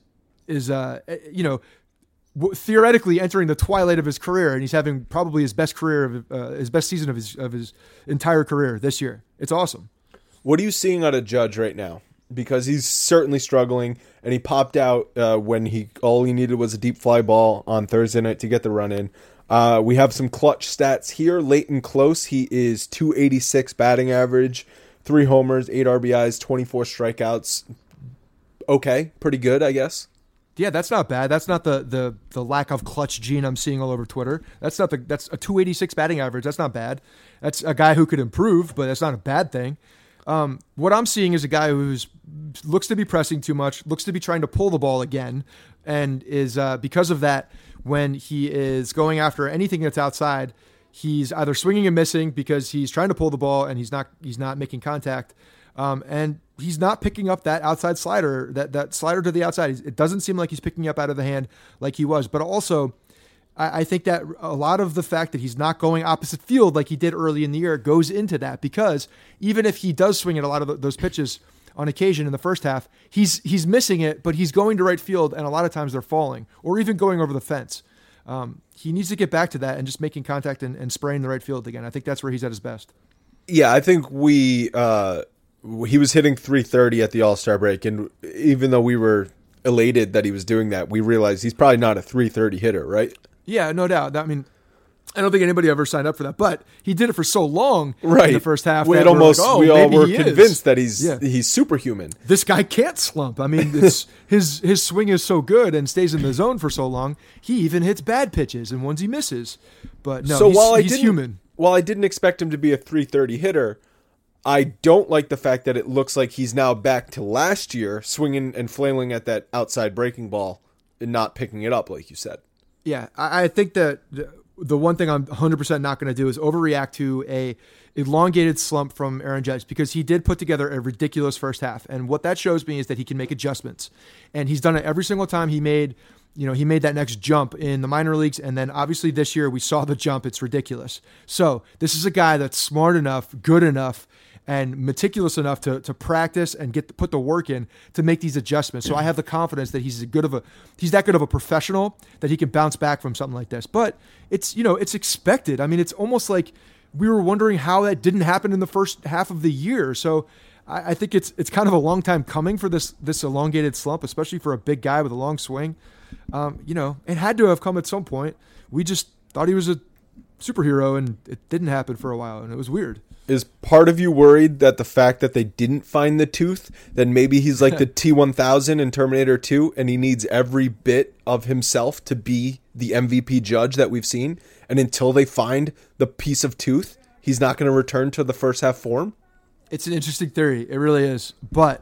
theoretically entering the twilight of his career, and he's having probably his best season of his entire career this year. It's awesome. What are you seeing out of Judge right now? Because he's certainly struggling, and he popped out when all he needed was a deep fly ball on Thursday night to get the run in. We have some clutch stats here. Late and close, he is .286 batting average, 3 homers, 8 RBIs, 24 strikeouts. Okay, pretty good, I guess. Yeah, that's not bad. That's not the lack of clutch gene I'm seeing all over Twitter. That's a .286 batting average. That's not bad. That's a guy who could improve, but that's not a bad thing. What I'm seeing is a guy who looks to be pressing too much, looks to be trying to pull the ball again, and is because of that, when he is going after anything that's outside, he's either swinging and missing because he's trying to pull the ball and he's not making contact, and he's not picking up that outside slider, that slider to the outside. It doesn't seem like he's picking up out of the hand like he was. But also, I think that a lot of the fact that he's not going opposite field like he did early in the year goes into that, because even if he does swing at a lot of those pitches on occasion in the first half, he's missing it, but he's going to right field, and a lot of times they're falling or even going over the fence. He needs to get back to that and just making contact and spraying the right field again. I think that's where he's at his best. Yeah, I think he was hitting 330 at the All-Star break, and even though we were elated that he was doing that, we realized he's probably not a 330 hitter, right? Yeah, no doubt. I mean, I don't think anybody ever signed up for that, but he did it for so long in the first half. We all were convinced that he's superhuman. This guy can't slump. I mean, his swing is so good and stays in the zone for so long. He even hits bad pitches and ones he misses. But no, so he's human. While I didn't expect him to be a 330 hitter, I don't like the fact that it looks like he's now back to last year, swinging and flailing at that outside breaking ball and not picking it up, like you said. Yeah, I think that the one thing I'm 100% not going to do is overreact to a elongated slump from Aaron Judge, because he did put together a ridiculous first half. And what that shows me is that he can make adjustments. And he's done it every single time he made that next jump in the minor leagues. And then obviously this year we saw the jump. It's ridiculous. So this is a guy that's smart enough, good enough, and meticulous enough to practice and put the work in to make these adjustments. So I have the confidence that he's that good of a professional that he can bounce back from something like this. But it's expected. I mean, it's almost like we were wondering how that didn't happen in the first half of the year. So I think it's kind of a long time coming for this elongated slump, especially for a big guy with a long swing. It had to have come at some point. We just thought he was a superhero, and it didn't happen for a while, and it was weird. Is part of you worried that the fact that they didn't find the tooth, then maybe he's like the T-1000 in Terminator 2, and he needs every bit of himself to be the MVP judge that we've seen, and until they find the piece of tooth, he's not going to return to the first half form? It's an interesting theory. It really is. But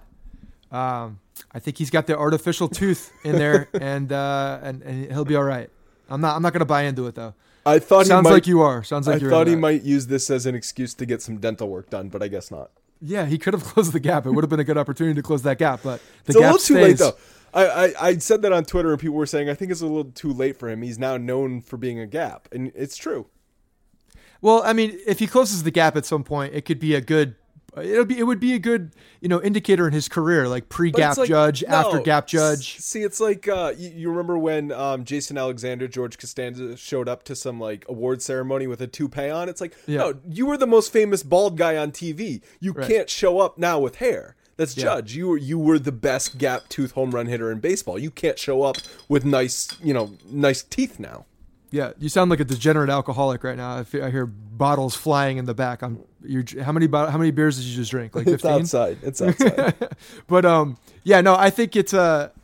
I think he's got the artificial tooth in there, and he'll be all right. I'm not going to buy into it, though. I thought Sounds like you are. Sounds like I thought he might use this as an excuse to get some dental work done, but I guess not. Yeah, he could have closed the gap. It would have been a good opportunity to close that gap, but it's a little too late, though. I said that on Twitter, and people were saying, I think it's a little too late for him. He's now known for being a gap, and it's true. Well, I mean, if he closes the gap at some point, it could be a good. It would be a good, indicator in his career, like pre-gap judge, after gap judge. See, it's like you remember when Jason Alexander, George Costanza showed up to some like award ceremony with a toupee on. It's like, no, you were the most famous bald guy on TV. You can't show up now with hair. That's Judge. You were the best gap tooth home run hitter in baseball. You can't show up with nice teeth now. Yeah, you sound like a degenerate alcoholic right now. I hear bottles flying in the back. How many beers did you just drink? Like 15? It's outside. But I think it's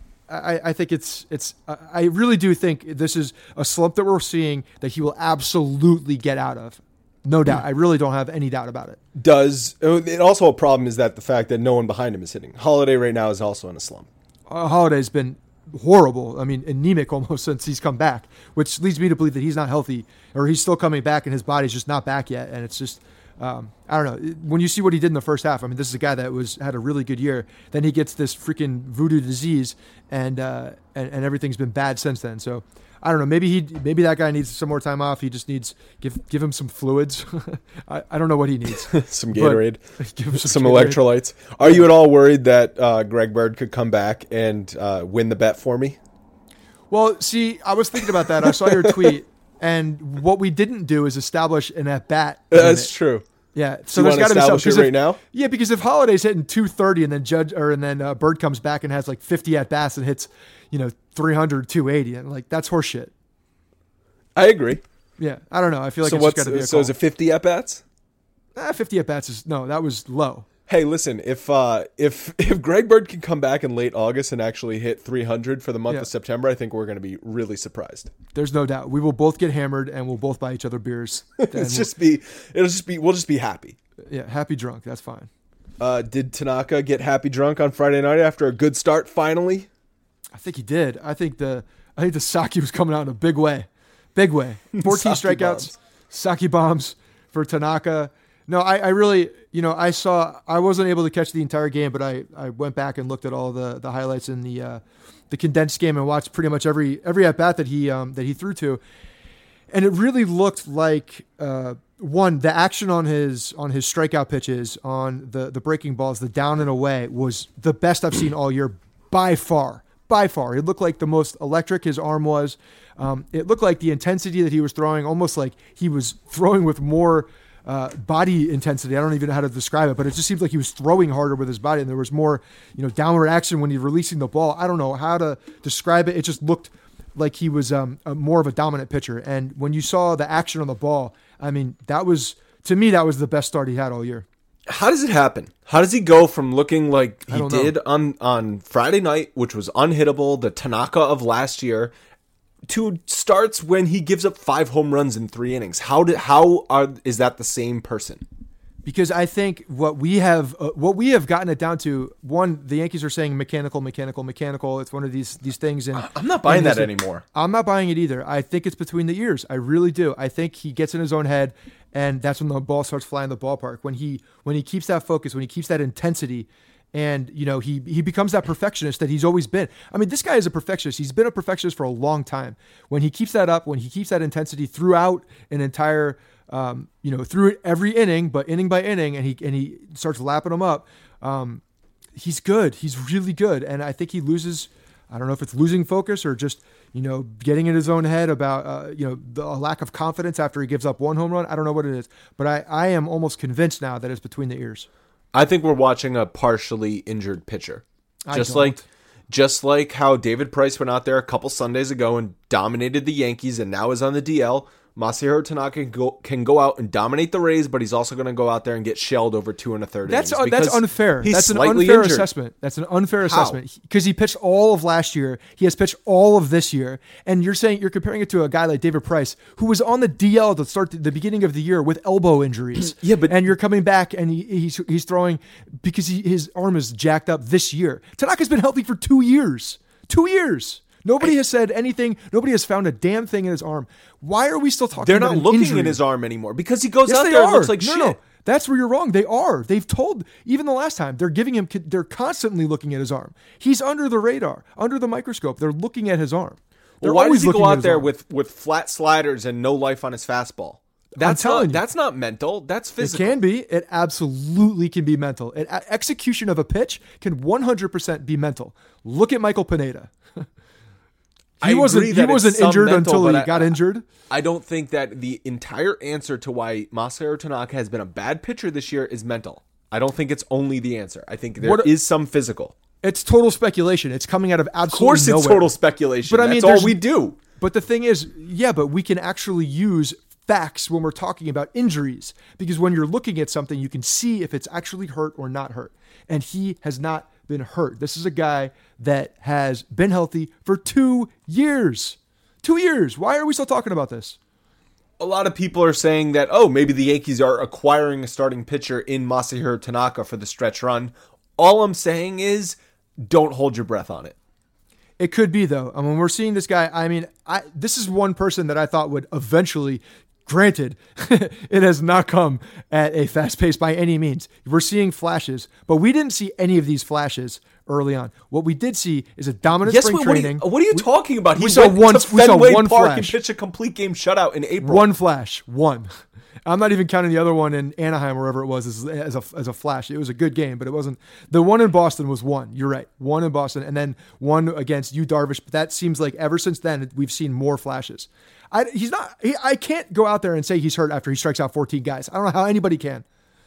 I really do think this is a slump that we're seeing that he will absolutely get out of. No doubt. I really don't have any doubt about it. Also a problem is that the fact that no one behind him is hitting. Holiday right now is also in a slump. Holiday's been horrible. I mean, anemic almost since he's come back, which leads me to believe that he's not healthy, or he's still coming back and his body's just not back yet. And it's just, I don't know. When you see what he did in the first half, I mean, this is a guy that had a really good year. Then he gets this freaking voodoo disease, and everything's been bad since then. So I don't know. Maybe that guy needs some more time off. He just needs give him some fluids. I don't know what he needs. Some Gatorade, some electrolytes. Are you at all worried that Greg Bird could come back and win the bet for me? Well, see, I was thinking about that. I saw your tweet, and what we didn't do is establish an at bat. That's true. Yeah, so there's got to be something right now. Yeah, because if Holiday's hitting 230 and then Bird comes back and has like 50 at bats and hits 300, 280, and like that's horseshit. I agree. Yeah, I don't know. I feel like it's got to be a call. So is it 50 at bats? 50 at bats that was low. Hey, listen, if Greg Bird can come back in late August and actually hit 300 for the month of September, I think we're going to be really surprised. There's no doubt. We will both get hammered and we'll both buy each other beers. We'll just be happy. Yeah, happy drunk. That's fine. Did Tanaka get happy drunk on Friday night after a good start finally? I think he did. I think the sake was coming out in a big way. Big way. 14 strikeouts, sake bombs for Tanaka. No, I really, I wasn't able to catch the entire game, but I went back and looked at all the highlights in the condensed game and watched pretty much every at bat that he threw to. And it really looked like the action on his strikeout pitches, on the breaking balls, the down and away was the best I've seen all year by far. By far. It looked like the most electric his arm was. It looked like the intensity that he was throwing, almost like he was throwing with more body intensity. I don't even know how to describe it, but it just seemed like he was throwing harder with his body, and there was more, downward action when he was releasing the ball. I don't know how to describe it. It just looked like he was more of a dominant pitcher. And when you saw the action on the ball, I mean, to me, that was the best start he had all year. How does it happen? How does he go from looking like he did on Friday night, which was unhittable, the Tanaka of last year, to starts when he gives up 5 home runs in 3 innings? Is that the same person? Because I think what we have gotten it down to, one, the Yankees are saying mechanical. It's one of these things. And I'm not buying that anymore. I'm not buying it either. I think it's between the ears. I really do. I think he gets in his own head, and that's when the ball starts flying the ballpark. When he keeps that focus, when he keeps that intensity, and he becomes that perfectionist that he's always been. I mean, this guy is a perfectionist. He's been a perfectionist for a long time. When he keeps that up, when he keeps that intensity throughout an entire through every inning, but inning by inning, and he starts lapping them up. He's good. He's really good. And I think he loses, I don't know if it's losing focus or just, getting in his own head about, the lack of confidence after he gives up 1 home run. I don't know what it is, but I am almost convinced now that it's between the ears. I think we're watching a partially injured pitcher. Just like how David Price went out there a couple Sundays ago and dominated the Yankees and now is on the DL. Masahiro Tanaka can go out and dominate the Rays, but he's also going to go out there and get shelled over 2 1/3 That's innings. unfair. That's an unfair injured. assessment. That's an unfair assessment because he pitched all of last year. He has pitched all of this year, and you're comparing it to a guy like David Price, who was on the DL to start the beginning of the year with elbow injuries. And you're coming back and he's throwing because his arm is jacked up this year. Tanaka's been healthy for 2 years. 2 years. Nobody has said anything. Nobody has found a damn thing in his arm. Why are we still talking about They're not looking injury? in his arm anymore because he goes out they there are. and looks like shit. No, that's where you're wrong. They are. They've told, even the last time, they're constantly looking at his arm. He's under the radar, under the microscope. They're looking at his arm. Well, why does he go out there with flat sliders and no life on his fastball? That's not mental. That's physical. It can be. It absolutely can be mental. Execution of a pitch can 100% be mental. Look at Michael Pineda. He wasn't injured until he got injured. I don't think that the entire answer to why Masahiro Tanaka has been a bad pitcher this year is mental. I don't think it's only the answer. I think there is some physical. It's total speculation. It's coming out of absolutely nowhere. Of course it's total speculation. But that's all we do. But the thing is, but we can actually use facts when we're talking about injuries. Because when you're looking at something, you can see if it's actually hurt or not hurt. And he has not been hurt. This is a guy that has been healthy for 2 years. 2 years. Why are we still talking about this? A lot of people are saying that, maybe the Yankees are acquiring a starting pitcher in Masahiro Tanaka for the stretch run. All I'm saying is don't hold your breath on it. It could be, though. I mean, we're seeing this guy. I mean, this is one person that I thought would eventually. Granted, it has not come at a fast pace by any means. We're seeing flashes, but we didn't see any of these flashes early on. What we did see is a dominant spring training. What are you talking about? We saw one Park flash and pitched a complete game shutout in April. One flash. I'm not even counting the other one in Anaheim, wherever it was, as a flash. It was a good game, but it wasn't. The one in Boston was one. You're right. One in Boston, and then one against Yu Darvish. But that seems like ever since then, we've seen more flashes. I can't go out there and say he's hurt after he strikes out 14 guys. I don't know how anybody can.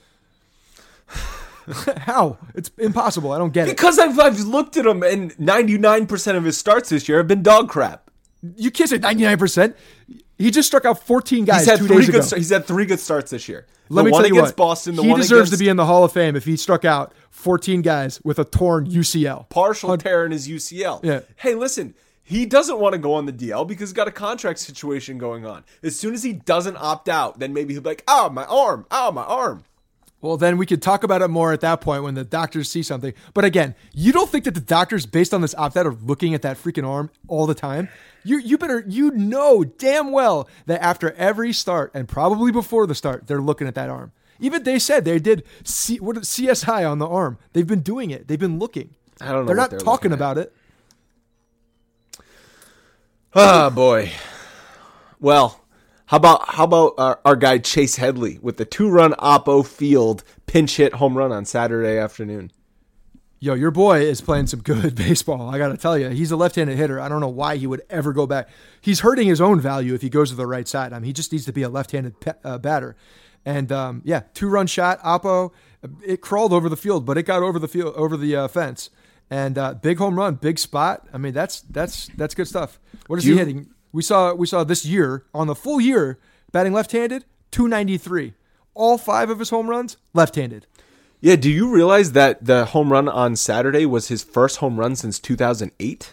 How? It's impossible. I don't get it. Because I've looked at him, and 99% of his starts this year have been dog crap. You can't say 99%. He just struck out 14 guys 2 days ago. He's had 3 good starts this year. Let me tell you against Boston, he deserves to be in the Hall of Fame if he struck out 14 guys with a torn UCL. Partial tear in his UCL. Yeah. Hey, listen. He doesn't want to go on the DL because he's got a contract situation going on. As soon as he doesn't opt out, then maybe he'll be like, my arm. Well, then we could talk about it more at that point when the doctors see something. But again, you don't think that the doctors, based on this opt-out, are looking at that freaking arm all the time? You know damn well that after every start, and probably before the start, they're looking at that arm. Even they said they did CSI on the arm. They've been doing it. They've been looking. I don't know. They're not talking about it. Oh, boy. Well, How about our guy Chase Headley with the 2-run Oppo Field pinch hit home run on Saturday afternoon? Yo, your boy is playing some good baseball. I got to tell you, he's a left-handed hitter. I don't know why he would ever go back. He's hurting his own value if he goes to the right side. I mean, he just needs to be a left-handed batter. And 2-run shot, Oppo. It crawled over the field, but it got over the fence. And big home run, big spot. I mean, that's good stuff. What is he hitting? We saw this year on the full year batting left-handed, 293. All 5 of his home runs left-handed. Yeah, do you realize that the home run on Saturday was his first home run since 2008?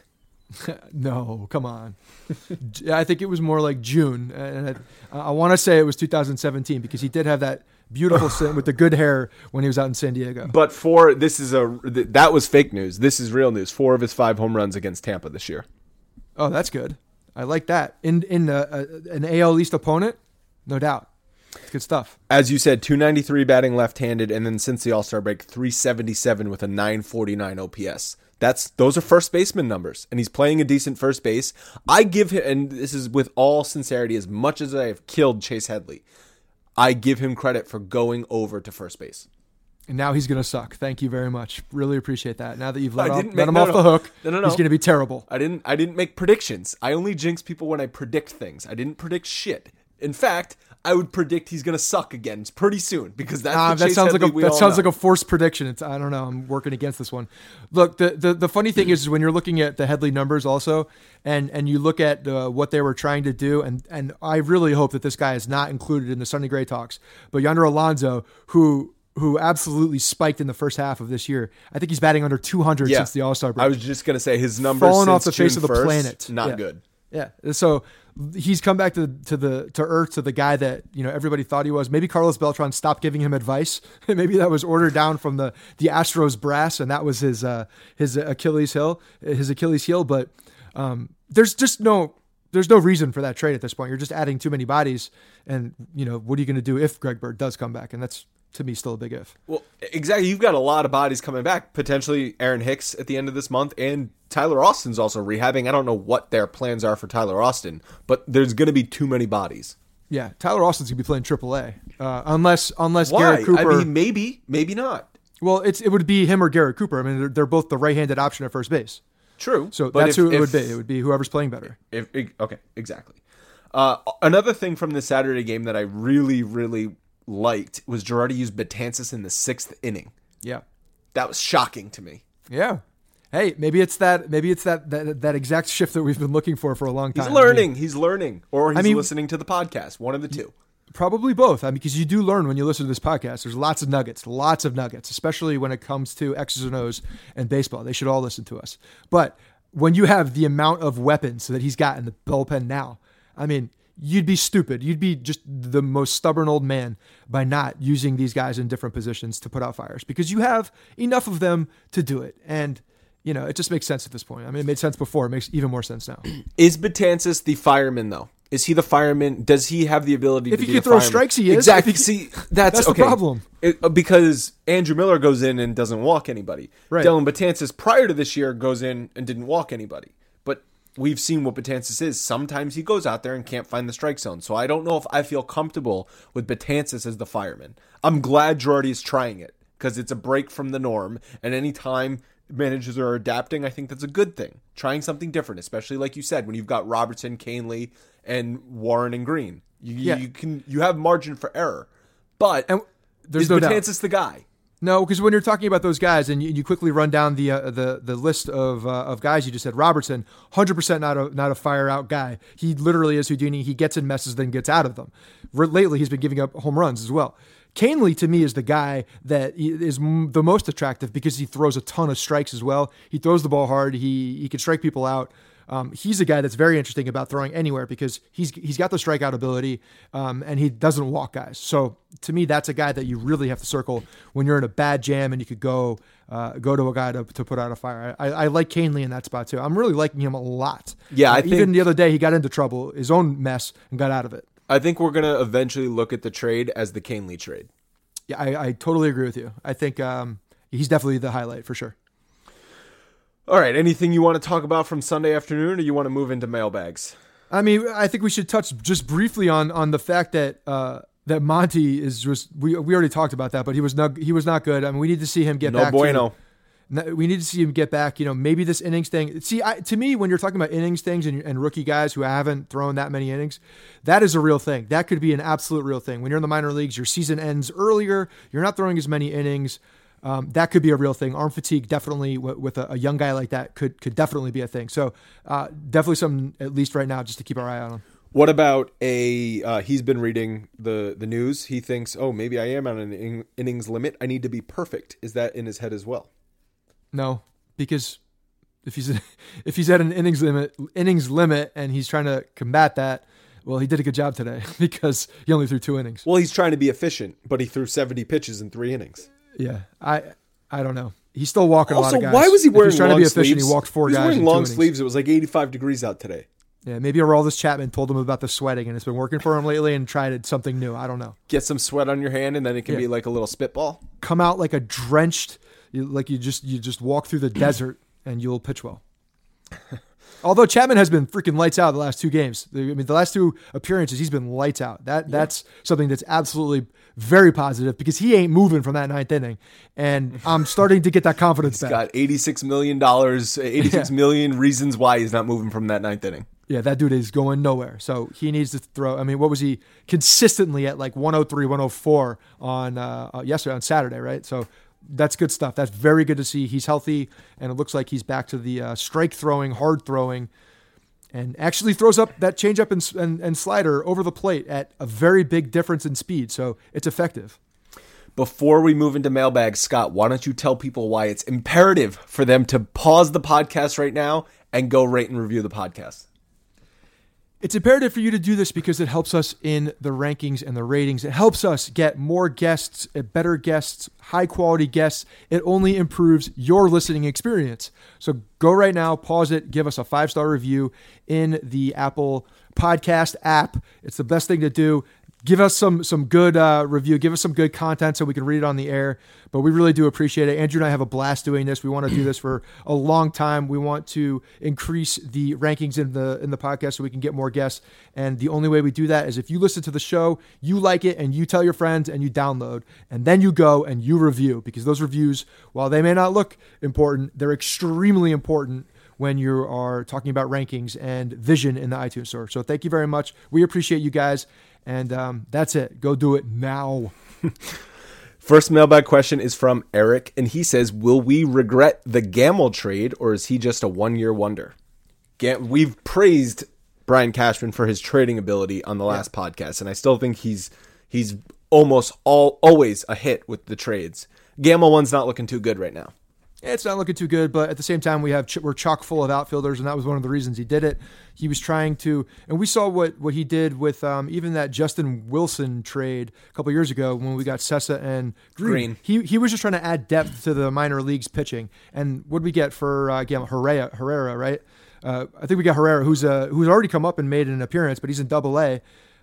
No, come on. I think it was more like June. And I want to say it was 2017 because he did have that beautiful sin with the good hair when he was out in San Diego. But that was fake news. This is real news. 4 of his 5 home runs against Tampa this year. Oh, that's good. I like that. In an AL East opponent, no doubt. It's good stuff. As you said, 293 batting left-handed, and then since the All-Star break, 377 with a 949 OPS. Those are first baseman numbers, and he's playing a decent first base. I give him, and this is with all sincerity, as much as I have killed Chase Headley, I give him credit for going over to first base. And now he's going to suck. Thank you very much. Really appreciate that. Now that you've let him off the hook, he's going to be terrible. I didn't make predictions. I only jinx people when I predict things. I didn't predict shit. In fact, I would predict he's going to suck again pretty soon because that sounds like a forced prediction. I don't know. I'm working against this one. Look, the funny thing is when you're looking at the Headley numbers also, and you look at what they were trying to do, and I really hope that this guy is not included in the Sonny Gray talks. But Yonder Alonso, who absolutely spiked in the first half of this year, I think he's batting under 200 since the All-Star break. I was just going to say his numbers fallen since off the face of the planet. Not good. Yeah. So he's come back to earth, to the guy that, everybody thought he was. Maybe Carlos Beltran stopped giving him advice. Maybe that was ordered down from the Astros brass, and that was his Achilles heel. But there's no reason for that trade at this point. You're just adding too many bodies, and what are you going to do if Greg Bird does come back? And that's, to me, still a big if. Well, exactly. You've got a lot of bodies coming back. Potentially Aaron Hicks at the end of this month, and Tyler Austin's also rehabbing. I don't know what their plans are for Tyler Austin, but there's going to be too many bodies. Yeah, Tyler Austin's going to be playing AAA. Unless Why? Garrett Cooper... I mean, maybe not. Well, it would be him or Garrett Cooper. I mean, they're both the right-handed option at first base. True. So that's who it would be. It would be whoever's playing better. Okay, exactly. Another thing from the Saturday game that I really, really liked was Girardi used Betances in the 6th inning. Yeah. That was shocking to me. Yeah. Hey, maybe it's that exact shift that we've been looking for a long time. He's learning. Or he's listening to the podcast. One of the two. Probably both. I mean, because you do learn when you listen to this podcast. There's lots of nuggets, especially when it comes to X's and O's and baseball. They should all listen to us. But when you have the amount of weapons that he's got in the bullpen now, I mean, you'd be stupid. You'd be just the most stubborn old man by not using these guys in different positions to put out fires, because you have enough of them to do it. And, it just makes sense at this point. I mean, it made sense before. It makes even more sense now. Is Betances the fireman, though? Is he the fireman? Does he have the ability to be the fireman? If he can throw strikes, he is. Exactly. See, that's the problem. Because Andrew Miller goes in and doesn't walk anybody. Right. Dylan Betances, prior to this year, goes in and didn't walk anybody. But we've seen what Betances is. Sometimes he goes out there and can't find the strike zone. So I don't know if I feel comfortable with Betances as the fireman. I'm glad Girardi is trying it because it's a break from the norm. And anytime managers are adapting, I think that's a good thing. Trying something different, especially like you said, when you've got Robertson, Canely, and Warren and Green. You have margin for error. But there's is no Betances the guy? No, because when you're talking about those guys and you quickly run down the list of guys, you just said Robertson, 100% not a fire out guy. He literally is Houdini. He gets in messes, then gets out of them. Lately, he's been giving up home runs as well. Canely, to me, is the guy that is the most attractive because he throws a ton of strikes as well. He throws the ball hard. He can strike people out. He's a guy that's very interesting about throwing anywhere because he's got the strikeout ability, and he doesn't walk guys. So to me, that's a guy that you really have to circle when you're in a bad jam and you could go to a guy to put out a fire. I like Canely in that spot too. I'm really liking him a lot. Yeah, I think even the other day he got into trouble, his own mess, and got out of it. I think we're going to eventually look at the trade as the Canely trade. Yeah, I totally agree with you. I think he's definitely the highlight for sure. All right. Anything you want to talk about from Sunday afternoon, or you want to move into mailbags? I mean, I think we should touch just briefly on the fact that that Monty is just we already talked about that, but he was not good. I mean, we need to see him get back. We need to see him get back. Maybe this innings thing. See, to me, when you're talking about innings things and rookie guys who haven't thrown that many innings, that is a real thing. That could be an absolute real thing. When you're in the minor leagues, your season ends earlier. You're not throwing as many innings. That could be a real thing. Arm fatigue definitely with a young guy like that could definitely be a thing. So definitely something, at least right now, just to keep our eye on him. What about he's been reading the news. He thinks, maybe I am on an innings limit. I need to be perfect. Is that in his head as well? No, because if he's at an innings limit and he's trying to combat that, well, he did a good job today because he only threw 2 innings. Well, he's trying to be efficient, but he threw 70 pitches in 3 innings. Yeah, I don't know. He's still walking also, a lot of guys. Why was he wearing long sleeves? Trying to be efficient, he walked 4 guys. He was wearing long sleeves. It was like 85 degrees out today. Yeah, maybe Aroldis Chapman told him about the sweating, and it's been working for him lately, and tried something new. I don't know. Get some sweat on your hand, and then it can be like a little spitball. Come out like a drenched, you just walk through the desert, and you'll pitch well. Although Chapman has been freaking lights out the last 2 games. I mean, the last 2 appearances, he's been lights out. That's something that's absolutely very positive because he ain't moving from that 9th inning. And I'm starting to get that confidence back. He's got $86 million, 86 million reasons why he's not moving from that 9th inning. Yeah, that dude is going nowhere. So he needs to throw. I mean, what was he consistently at, like 103, 104 on yesterday, on Saturday, right? So that's good stuff. That's very good to see. He's healthy, and it looks like he's back to the strike throwing, hard throwing, and actually throws up that changeup and slider over the plate at a very big difference in speed. So it's effective. Before we move into mailbag, Scott, why don't you tell people why it's imperative for them to pause the podcast right now and go rate and review the podcast? It's imperative for you to do this because it helps us in the rankings and the ratings. It helps us get more guests, better guests, high-quality guests. It only improves your listening experience. So go right now, pause it, give us a 5-star review in the Apple Podcast app. It's the best thing to do. Give us some good review. Give us some good content so we can read it on the air. But we really do appreciate it. Andrew and I have a blast doing this. We want to do this for a long time. We want to increase the rankings in the podcast so we can get more guests. And the only way we do that is if you listen to the show, you like it, and you tell your friends, and you download, and then you go and you review. Because those reviews, while they may not look important, they're extremely important when you are talking about rankings and vision in the iTunes store. So thank you very much. We appreciate you guys. And that's it. Go do it now. First mailbag question is from Eric, and he says, will we regret the Gamel trade, or is he just a one-year wonder? We've praised Brian Cashman for his trading ability on the last podcast, and I still think he's almost always a hit with the trades. Gamel one's not looking too good right now. It's not looking too good, but at the same time, we're chock full of outfielders, and that was one of the reasons he did it. He was trying to, and we saw what he did with even that Justin Wilson trade a couple years ago when we got Sessa and Green. He was just trying to add depth to the minor leagues pitching. And what did we get for Herrera, right? I think we got Herrera, who's already come up and made an appearance, but he's in Double-A.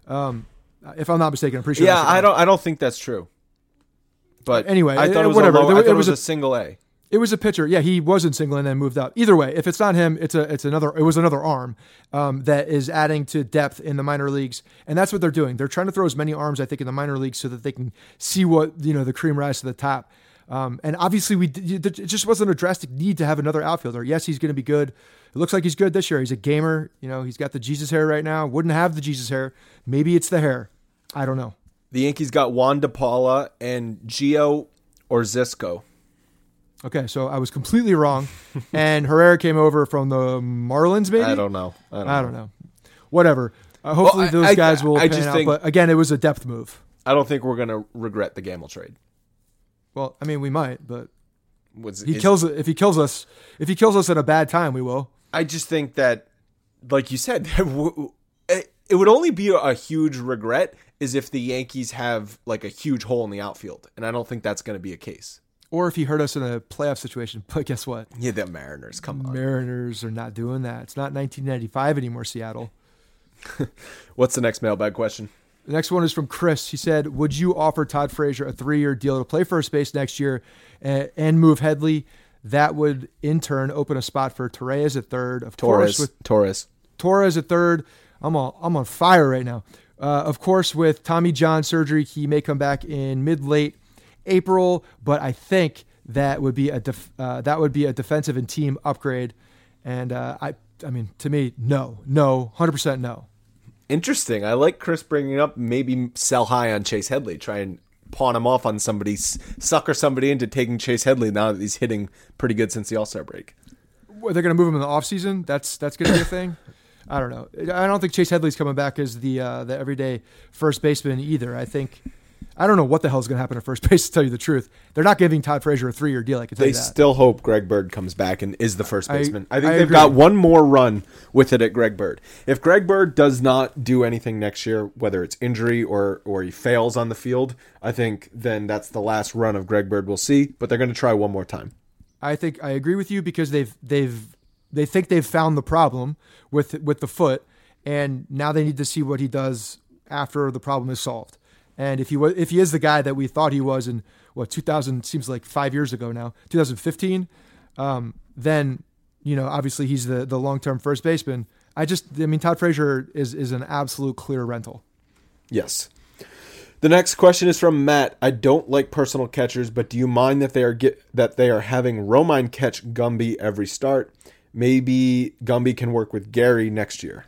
If I'm not mistaken, I'm pretty sure. Yeah, I don't think that's true. But anyway, I thought it was whatever. it was a single A. It was a pitcher. Yeah, he was in single and then moved up. Either way, if it's not him, it was another arm that is adding to depth in the minor leagues, and that's what they're doing. They're trying to throw as many arms, I think, in the minor leagues so that they can see what the cream rise to the top. And obviously, it just wasn't a drastic need to have another outfielder. Yes, he's going to be good. It looks like he's good this year. He's a gamer. He's got the Jesus hair right now. Wouldn't have the Jesus hair. Maybe it's the hair. I don't know. The Yankees got Juan DePaula and Gio Orzisco. Okay, so I was completely wrong. And Herrera came over from the Marlins, maybe? I don't know. I don't know. Whatever. Hopefully those guys will pan out. But again, it was a depth move. I don't think we're going to regret the Gamel trade. Well, I mean, we might, but if he kills us at a bad time, we will. I just think that, like you said, it would only be a huge regret is if the Yankees have like a huge hole in the outfield, and I don't think that's going to be a case. Or if he hurt us in a playoff situation. But guess what? Yeah, the Mariners. Come on. Mariners are not doing that. It's not 1995 anymore, Seattle. What's the next mailbag question? The next one is from Chris. He said, would you offer Todd Frazier a 3-year deal to play first base next year and move Headley? That would, in turn, open a spot for Torres at third. Torres at third. I'm on fire right now. Of course, with Tommy John surgery, he may come back in mid-late April, but I think that would be a defensive and team upgrade. And I mean, to me, no, 100% no. Interesting. I like Chris bringing up maybe sell high on Chase Headley, try and pawn him off on somebody, sucker somebody into taking Chase Headley now that he's hitting pretty good since the All-Star break. Well, they're going to move him in the offseason? That's going to be a thing? I don't know. I don't think Chase Headley's coming back as the everyday first baseman either. I don't know what the hell is going to happen at first base, to tell you the truth. They're not giving Todd Frazier a 3-year deal, I can tell you that. They still hope Greg Bird comes back and is the first baseman. I think they've agree. got one more run with it at Greg Bird. If Greg Bird does not do anything next year, whether it's injury or he fails on the field, I think then that's the last run of Greg Bird we'll see, but they're going to try one more time. I think I agree with you because they think they've found the problem with the foot, and now they need to see what he does after the problem is solved. And if he is the guy that we thought he was in 2000, seems like 5 years ago now, 2015, then obviously he's the long-term first baseman. Todd Frazier is an absolute clear rental. Yes. The next question is from Matt. I don't like personal catchers, but do you mind that they are having Romine catch Gumby every start? Maybe Gumby can work with Gary next year.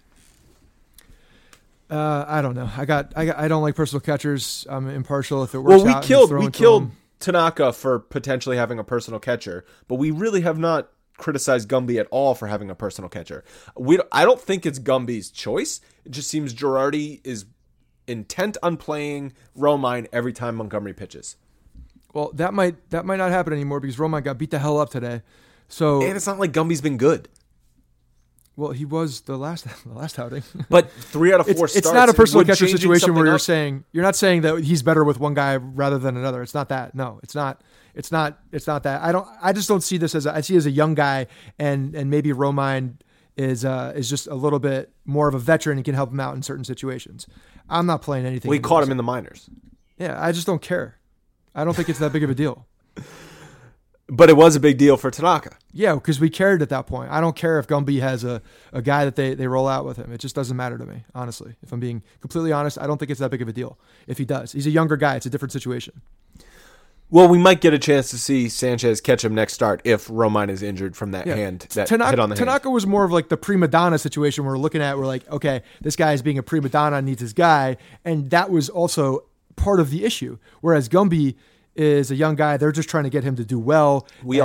I don't know. I don't like personal catchers. I'm impartial if it works out. We killed Tanaka for potentially having a personal catcher, but we really have not criticized Gumby at all for having a personal catcher. I don't think it's Gumby's choice. It just seems Girardi is intent on playing Romine every time Montgomery pitches. Well, that might not happen anymore because Romine got beat the hell up today. So and it's not like Gumby's been good. Well, he was the last outing. But 3 out of 4 starts. It's not a personal catcher situation where you're not saying that he's better with one guy rather than another. It's not that. No, it's not. It's not that. I just don't see this I see it as a young guy, and maybe Romine is just a little bit more of a veteran and can help him out in certain situations. I'm not playing anything. Well, he caught him in the minors. Yeah, I just don't care. I don't think it's that big of a deal. But it was a big deal for Tanaka. Yeah, because we cared at that point. I don't care if Gumby has a guy that they roll out with him. It just doesn't matter to me, honestly. If I'm being completely honest, I don't think it's that big of a deal. If he does. He's a younger guy. It's a different situation. Well, we might get a chance to see Sanchez catch him next start if Romine is injured from that hand. That hit on the Tanaka hand. Was more of like the prima donna situation we're looking at. We're like, okay, this guy is being a prima donna, needs his guy. And that was also part of the issue. Whereas Gumby is a young guy. They're just trying to get him to do well.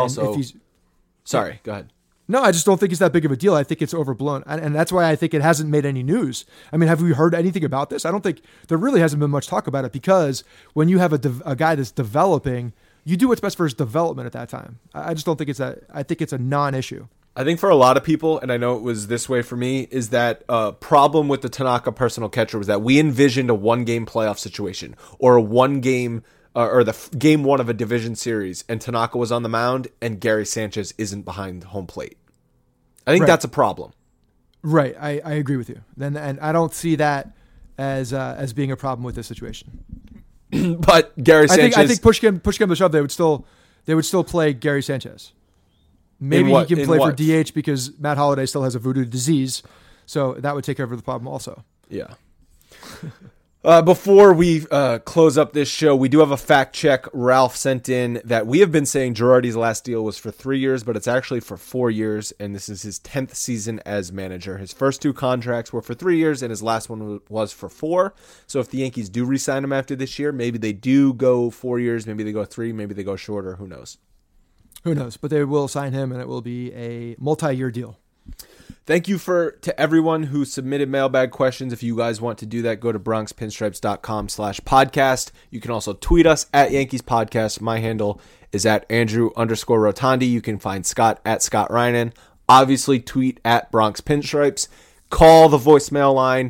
Sorry, go ahead. No, I just don't think it's that big of a deal. I think it's overblown. And that's why I think it hasn't made any news. I mean, have we heard anything about this? I don't think there really hasn't been much talk about it because when you have a guy that's developing, you do what's best for his development at that time. I just don't think it's that. I think it's a non-issue. I think for a lot of people, and I know it was this way for me, is that problem with the Tanaka personal catcher was that we envisioned a one-game playoff situation or a one-game or the game one of a division series, and Tanaka was on the mound, and Gary Sanchez isn't behind home plate. I think that's a problem. Right, I agree with you. And I don't see that as being a problem with this situation. But Gary Sanchez, I think push him to shove, they would still play Gary Sanchez. Maybe he can play for DH because Matt Holliday still has a voodoo disease, so that would take care of the problem also. Yeah. Before we close up this show, we do have a fact check. Ralph sent in that we have been saying Girardi's last deal was for 3 years, but it's actually for 4 years, and this is his 10th season as manager. His first 2 contracts were for 3 years, and his last one was for 4. So if the Yankees do re-sign him after this year, maybe they do go 4 years, maybe they go 3, maybe they go shorter. Who knows? Who knows? But they will sign him, and it will be a multi-year deal. Thank you to everyone who submitted mailbag questions. If you guys want to do that, go to bronxpinstripes.com/podcast. You can also tweet us at Yankees Podcast. My handle is at Andrew_Rotondi. You can find Scott at Scott Reinen. Obviously, tweet at Bronx Pinstripes. Call the voicemail line,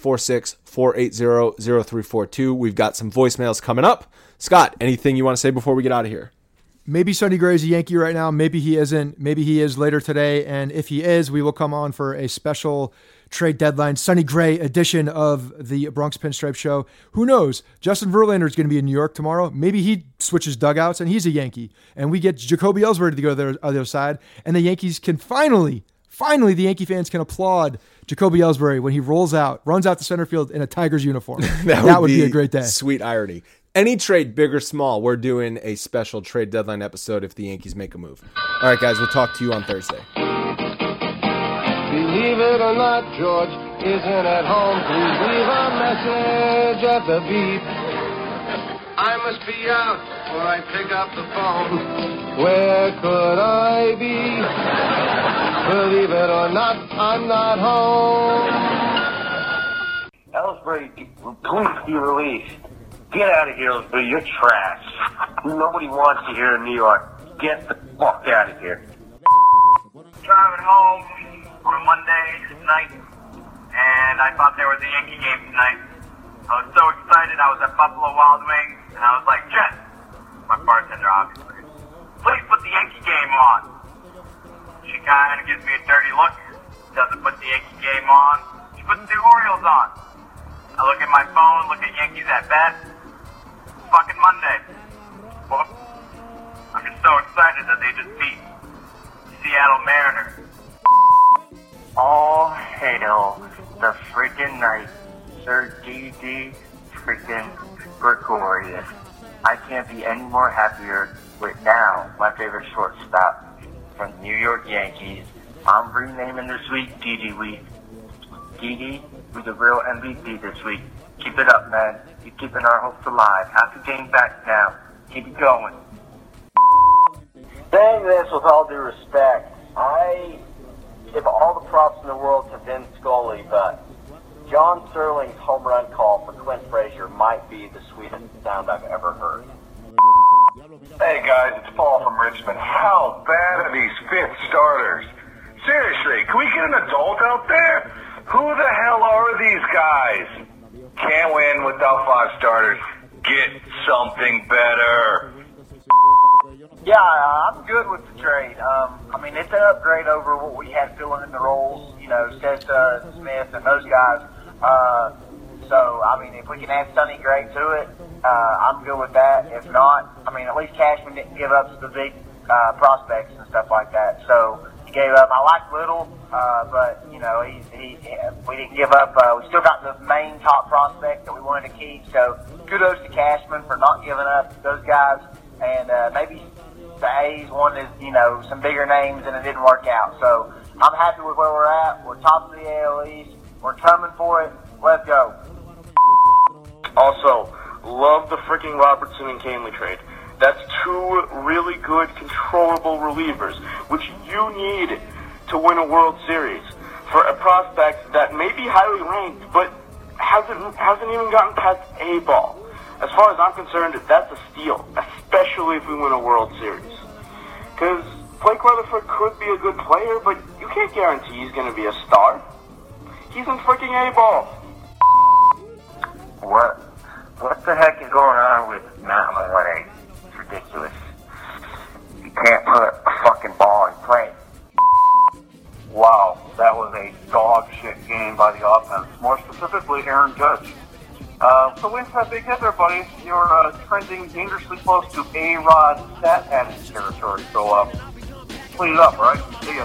646-480-0342. We've got some voicemails coming up. Scott, anything you want to say before we get out of here? Maybe Sonny Gray is a Yankee right now. Maybe he isn't. Maybe he is later today. And if he is, we will come on for a special trade deadline Sonny Gray edition of the Bronx Pinstripe Show. Who knows? Justin Verlander is going to be in New York tomorrow. Maybe he switches dugouts and he's a Yankee. And we get Jacoby Ellsbury to go to the other side. And the Yankees can finally, the Yankee fans can applaud Jacoby Ellsbury when he runs out to center field in a Tigers uniform. That would be a great day. Sweet irony. Any trade, big or small, we're doing a special trade deadline episode if the Yankees make a move. All right, guys, we'll talk to you on Thursday. Believe it or not, George isn't at home. Please leave a message at the beep. I must be out or I pick up the phone. Where could I be? Believe it or not, I'm not home. Ellsbury, please be released. Get out of here, Ellsbury. You're trash. Nobody wants you here in New York. Get the fuck out of here. Driving home on a Monday night, and I thought there was a Yankee game tonight. I was so excited. I was at Buffalo Wild Wings, and I was like, Jen, my bartender, obviously, please put the Yankee game on. She kind of gives me a dirty look, doesn't put the Yankee game on. She puts the Orioles on. I look at my phone, look at Yankees at bat. Fucking Monday. Well, I'm just so excited that they just beat Seattle Mariners. All hail the freaking night, Sir D.D. freaking Gregorius. I can't be any more happier with now my favorite shortstop from the New York Yankees. I'm renaming this week D.D. Week. D.D. was a real MVP this week. Keep it up, man. You're keeping our hopes alive. Half the game back now. Keep it going. Saying this with all due respect, I give all the props in the world to Vin Scully, but John Sterling's home run call for Clint Frazier might be the sweetest sound I've ever heard. Hey guys, it's Paul from Richmond. How bad are these fifth starters? Seriously, can we get an adult out there? Who the hell are these guys? Can't win without five starters. Get something better. Yeah, I'm good with the trade. I mean, it's an upgrade over what we had filling in the roles, you know, Cessa, Smith, and those guys. So, I mean, if we can add Sonny Gray to it, I'm good with that. If not, I mean, at least Cashman didn't give up the big prospects and stuff like that. So, he gave up. I like Little, but, you know, we didn't give up. We still got the main top prospect that we wanted to keep. So, kudos to Cashman for not giving up those guys. And maybe the A's wanted, you know, some bigger names, and it didn't work out. So, I'm happy with where we're at. We're top of the AL East. We're coming for it. Let's go. Also, love the freaking Robertson and Canely trade. That's two really good, controllable relievers, which you need to win a World Series for a prospect that may be highly ranked, but hasn't even gotten past A ball. As far as I'm concerned, that's a steal, especially if we win a World Series. Because Blake Rutherford could be a good player, but you can't guarantee he's going to be a star. He's in freaking A ball. What the heck is going on with Matt Maloney? It's ridiculous. You can't put a fucking ball in play. Wow, that was a dog shit game by the offense. More specifically, Aaron Judge. So when's that big hit there, buddy? You're trending dangerously close to A-Rod stat padding territory. So clean it up, all right? See ya.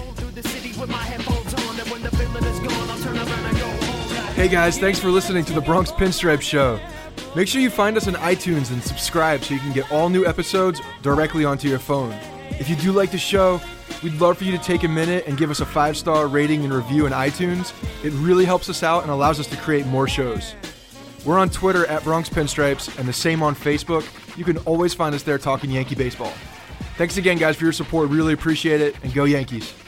Hey guys, thanks for listening to the Bronx Pinstripe Show. Make sure you find us on iTunes and subscribe so you can get all new episodes directly onto your phone. If you do like the show, we'd love for you to take a minute and give us a 5-star rating and review in iTunes. It really helps us out and allows us to create more shows. We're on Twitter at Bronx Pinstripes and the same on Facebook. You can always find us there talking Yankee baseball. Thanks again, guys, for your support. Really appreciate it, and go Yankees.